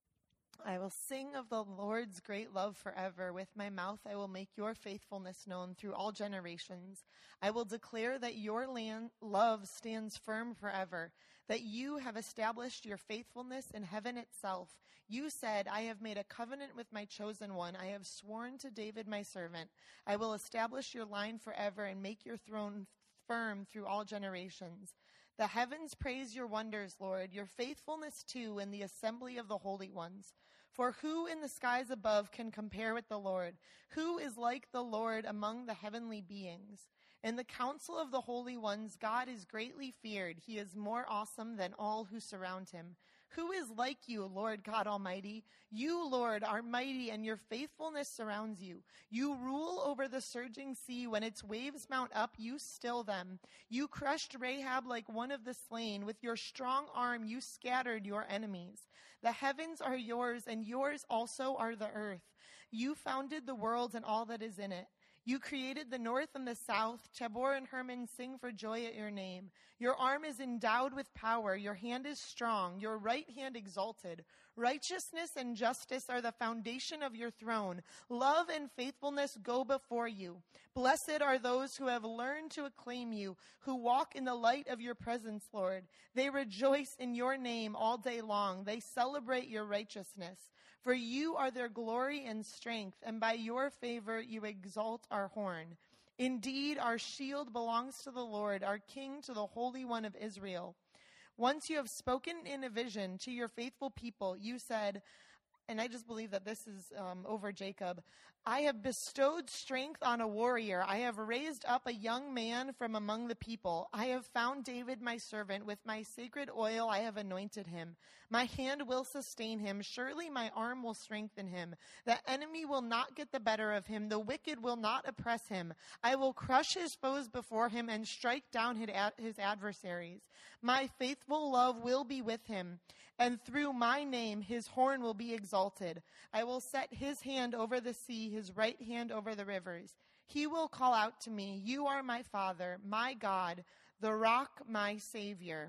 I will sing of the Lord's great love forever. With my mouth I will make your faithfulness known through all generations. I will declare that your land love stands firm forever, that you have established your faithfulness in heaven itself. You said, I have made a covenant with my chosen one. I have sworn to David my servant. I will establish your line forever and make your throne firm through all generations. The heavens praise your wonders, Lord, your faithfulness too in the assembly of the holy ones. For who in the skies above can compare with the Lord? Who is like the Lord among the heavenly beings? In the council of the holy ones, God is greatly feared. He is more awesome than all who surround him. Who is like you, Lord God Almighty? You, Lord, are mighty, and your faithfulness surrounds you. You rule over the surging sea. When its waves mount up, you still them. You crushed Rahab like one of the slain. With your strong arm, you scattered your enemies. The heavens are yours, and yours also are the earth. You founded the world and all that is in it. You created the north and the south. Tabor and Hermon sing for joy at your name. Your arm is endowed with power. Your hand is strong. Your right hand exalted. Righteousness and justice are the foundation of your throne. Love and faithfulness go before you. Blessed are those who have learned to acclaim you, who walk in the light of your presence, Lord. They rejoice in your name all day long. They celebrate your righteousness. For you are their glory and strength, and by your favor you exalt our horn. Indeed, our shield belongs to the Lord, our King to the Holy One of Israel. Once you have spoken in a vision to your faithful people, you said, and I just believe that this is um, over Jacob, I have bestowed strength on a warrior. I have raised up a young man from among the people. I have found David my servant. With my sacred oil I have anointed him. My hand will sustain him. Surely my arm will strengthen him. The enemy will not get the better of him. The wicked will not oppress him. I will crush his foes before him and strike down his adversaries. My faithful love will be with him, and through my name his horn will be exalted. I will set his hand over the sea, his right hand over the rivers. He will call out to me, you are my Father, my God, the rock, my Savior.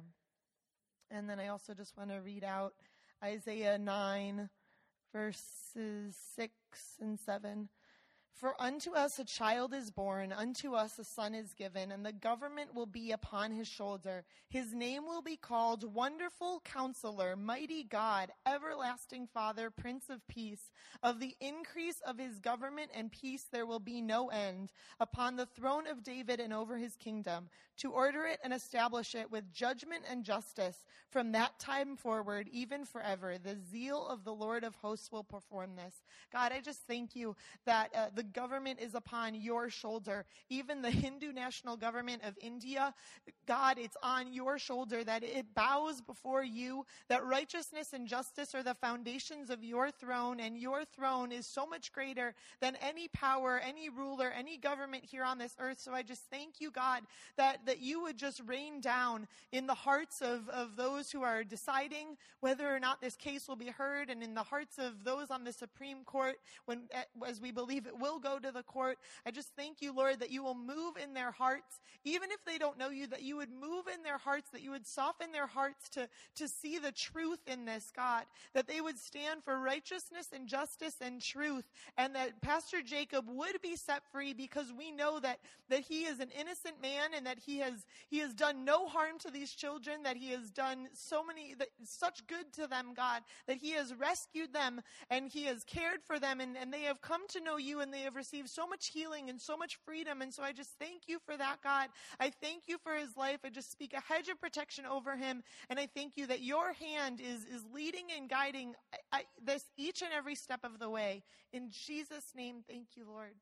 And then I also just want to read out Isaiah nine, verses six and seven. For unto us a child is born, unto us a son is given, and the government will be upon his shoulder. His name will be called Wonderful Counselor, Mighty God, Everlasting Father, Prince of Peace. Of the increase of his government and peace there will be no end, upon the throne of David and over his kingdom, to order it and establish it with judgment and justice from that time forward, even forever. The zeal of the Lord of hosts will perform this. God, I just thank you that uh, the the government is upon your shoulder. Even the Hindu national government of India, God, it's on your shoulder, that it bows before you, that righteousness and justice are the foundations of your throne, and your throne is so much greater than any power, any ruler, any government here on this earth. So I just thank you, God, that, that you would just rain down in the hearts of, of those who are deciding whether or not this case will be heard, and in the hearts of those on the Supreme Court, when, as we believe it will go to the court. I just thank you, Lord, that you will move in their hearts, even if they don't know you, that you would move in their hearts, that you would soften their hearts to, to see the truth in this, God, that they would stand for righteousness and justice and truth, and that Pastor Jacob would be set free, because we know that, that he is an innocent man, and that he has, he has done no harm to these children, that he has done so many, that, such good to them, God, that he has rescued them, and he has cared for them, and, and they have come to know you, and they have received so much healing and so much freedom. And so I just thank you for that, God. I thank you for his life. I just speak a hedge of protection over him, and I thank you that your hand is, is leading and guiding I, I, this each and every step of the way. In Jesus' name, thank you, Lord.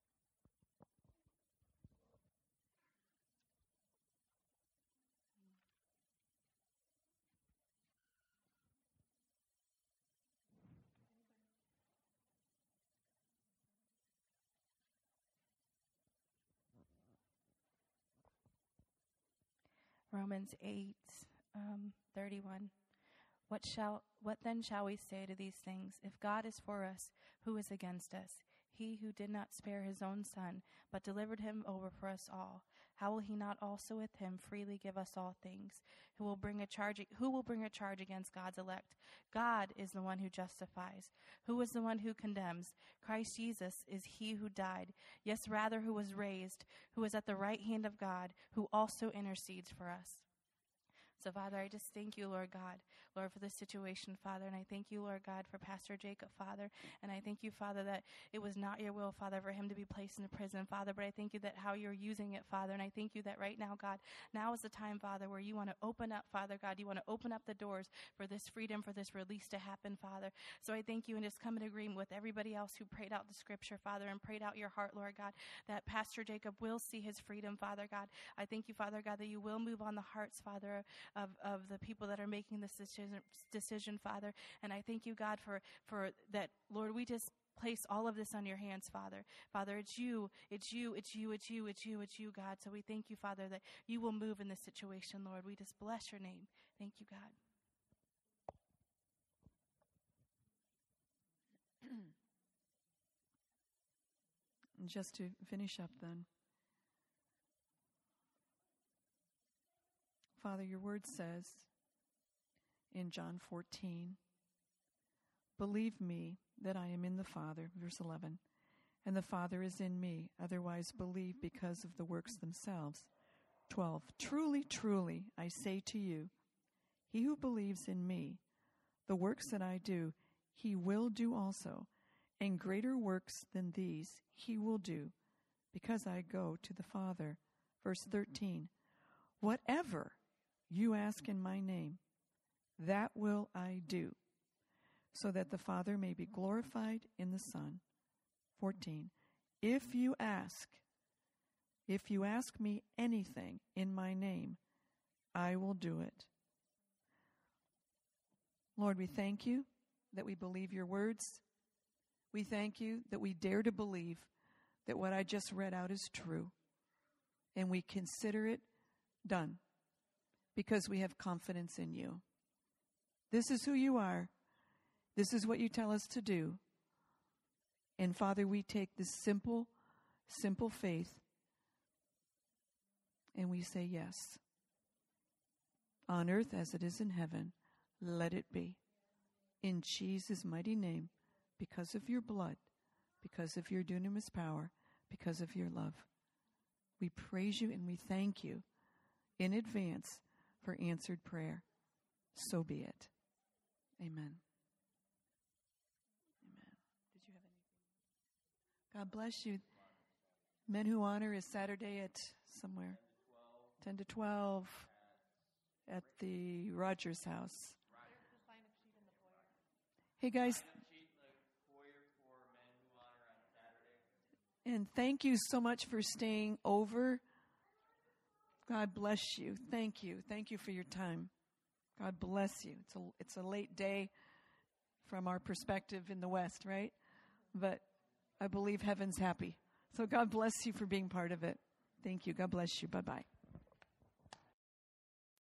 Romans eight, um, thirty-one. What shall, what then shall we say to these things? If God is for us, who is against us? He who did not spare his own son, but delivered him over for us all, how will he not also with him freely give us all things? Who will bring a charge, who will bring a charge against God's elect? God is the one who justifies. Who is the one who condemns? Christ Jesus is he who died, yes, rather who was raised, who is at the right hand of God, who also intercedes for us. So, Father, I just thank you, Lord God, Lord, for this situation, Father. And I thank you, Lord God, for Pastor Jacob, Father. And I thank you, Father, that it was not your will, Father, for him to be placed in a prison, Father. But I thank you that how you're using it, Father. And I thank you that right now, God, now is the time, Father, where you want to open up, Father God. You want to open up the doors for this freedom, for this release to happen, Father. So I thank you and just come in agreement with everybody else who prayed out the scripture, Father, and prayed out your heart, Lord God, that Pastor Jacob will see his freedom, Father God. I thank you, Father God, that you will move on the hearts, Father, of, of the people that are making this decision, decision, Father. And I thank you, God, for, for that, Lord, we just place all of this on your hands, Father. Father, it's you, it's you, it's you, it's you, it's you, it's you, God. So we thank you, Father, that you will move in this situation, Lord. We just bless your name. Thank you, God. And just to finish up then, Father, your word says in John fourteen, believe me that I am in the Father, verse eleven, and the Father is in me. Otherwise believe because of the works themselves. twelve, truly, truly, I say to you, he who believes in me, the works that I do, he will do also, and greater works than these he will do, because I go to the Father. Verse thirteen, whatever you ask in my name, that will I do, so that the Father may be glorified in the Son. fourteen, if you ask, if you ask me anything in my name, I will do it. Lord, we thank you that we believe your words. We thank you that we dare to believe that what I just read out is true, and we consider it done because we have confidence in you. This is who you are. This is what you tell us to do. And Father, we take this simple, simple faith and we say yes. On earth as it is in heaven, let it be. In Jesus' mighty name, because of your blood, because of your dunamis power, because of your love. We praise you and we thank you in advance for answered prayer. So be it. Amen. Amen. Did you have anything? God bless you. Men Who Honor is Saturday at somewhere. ten to twelve at the Rogers House. Hey guys. And thank you so much for staying over. God bless you. Thank you. Thank you for your time. God bless you. It's a, it's a late day from our perspective in the West, right? But I believe heaven's happy. So God bless you for being part of it. Thank you. God bless you. Bye-bye.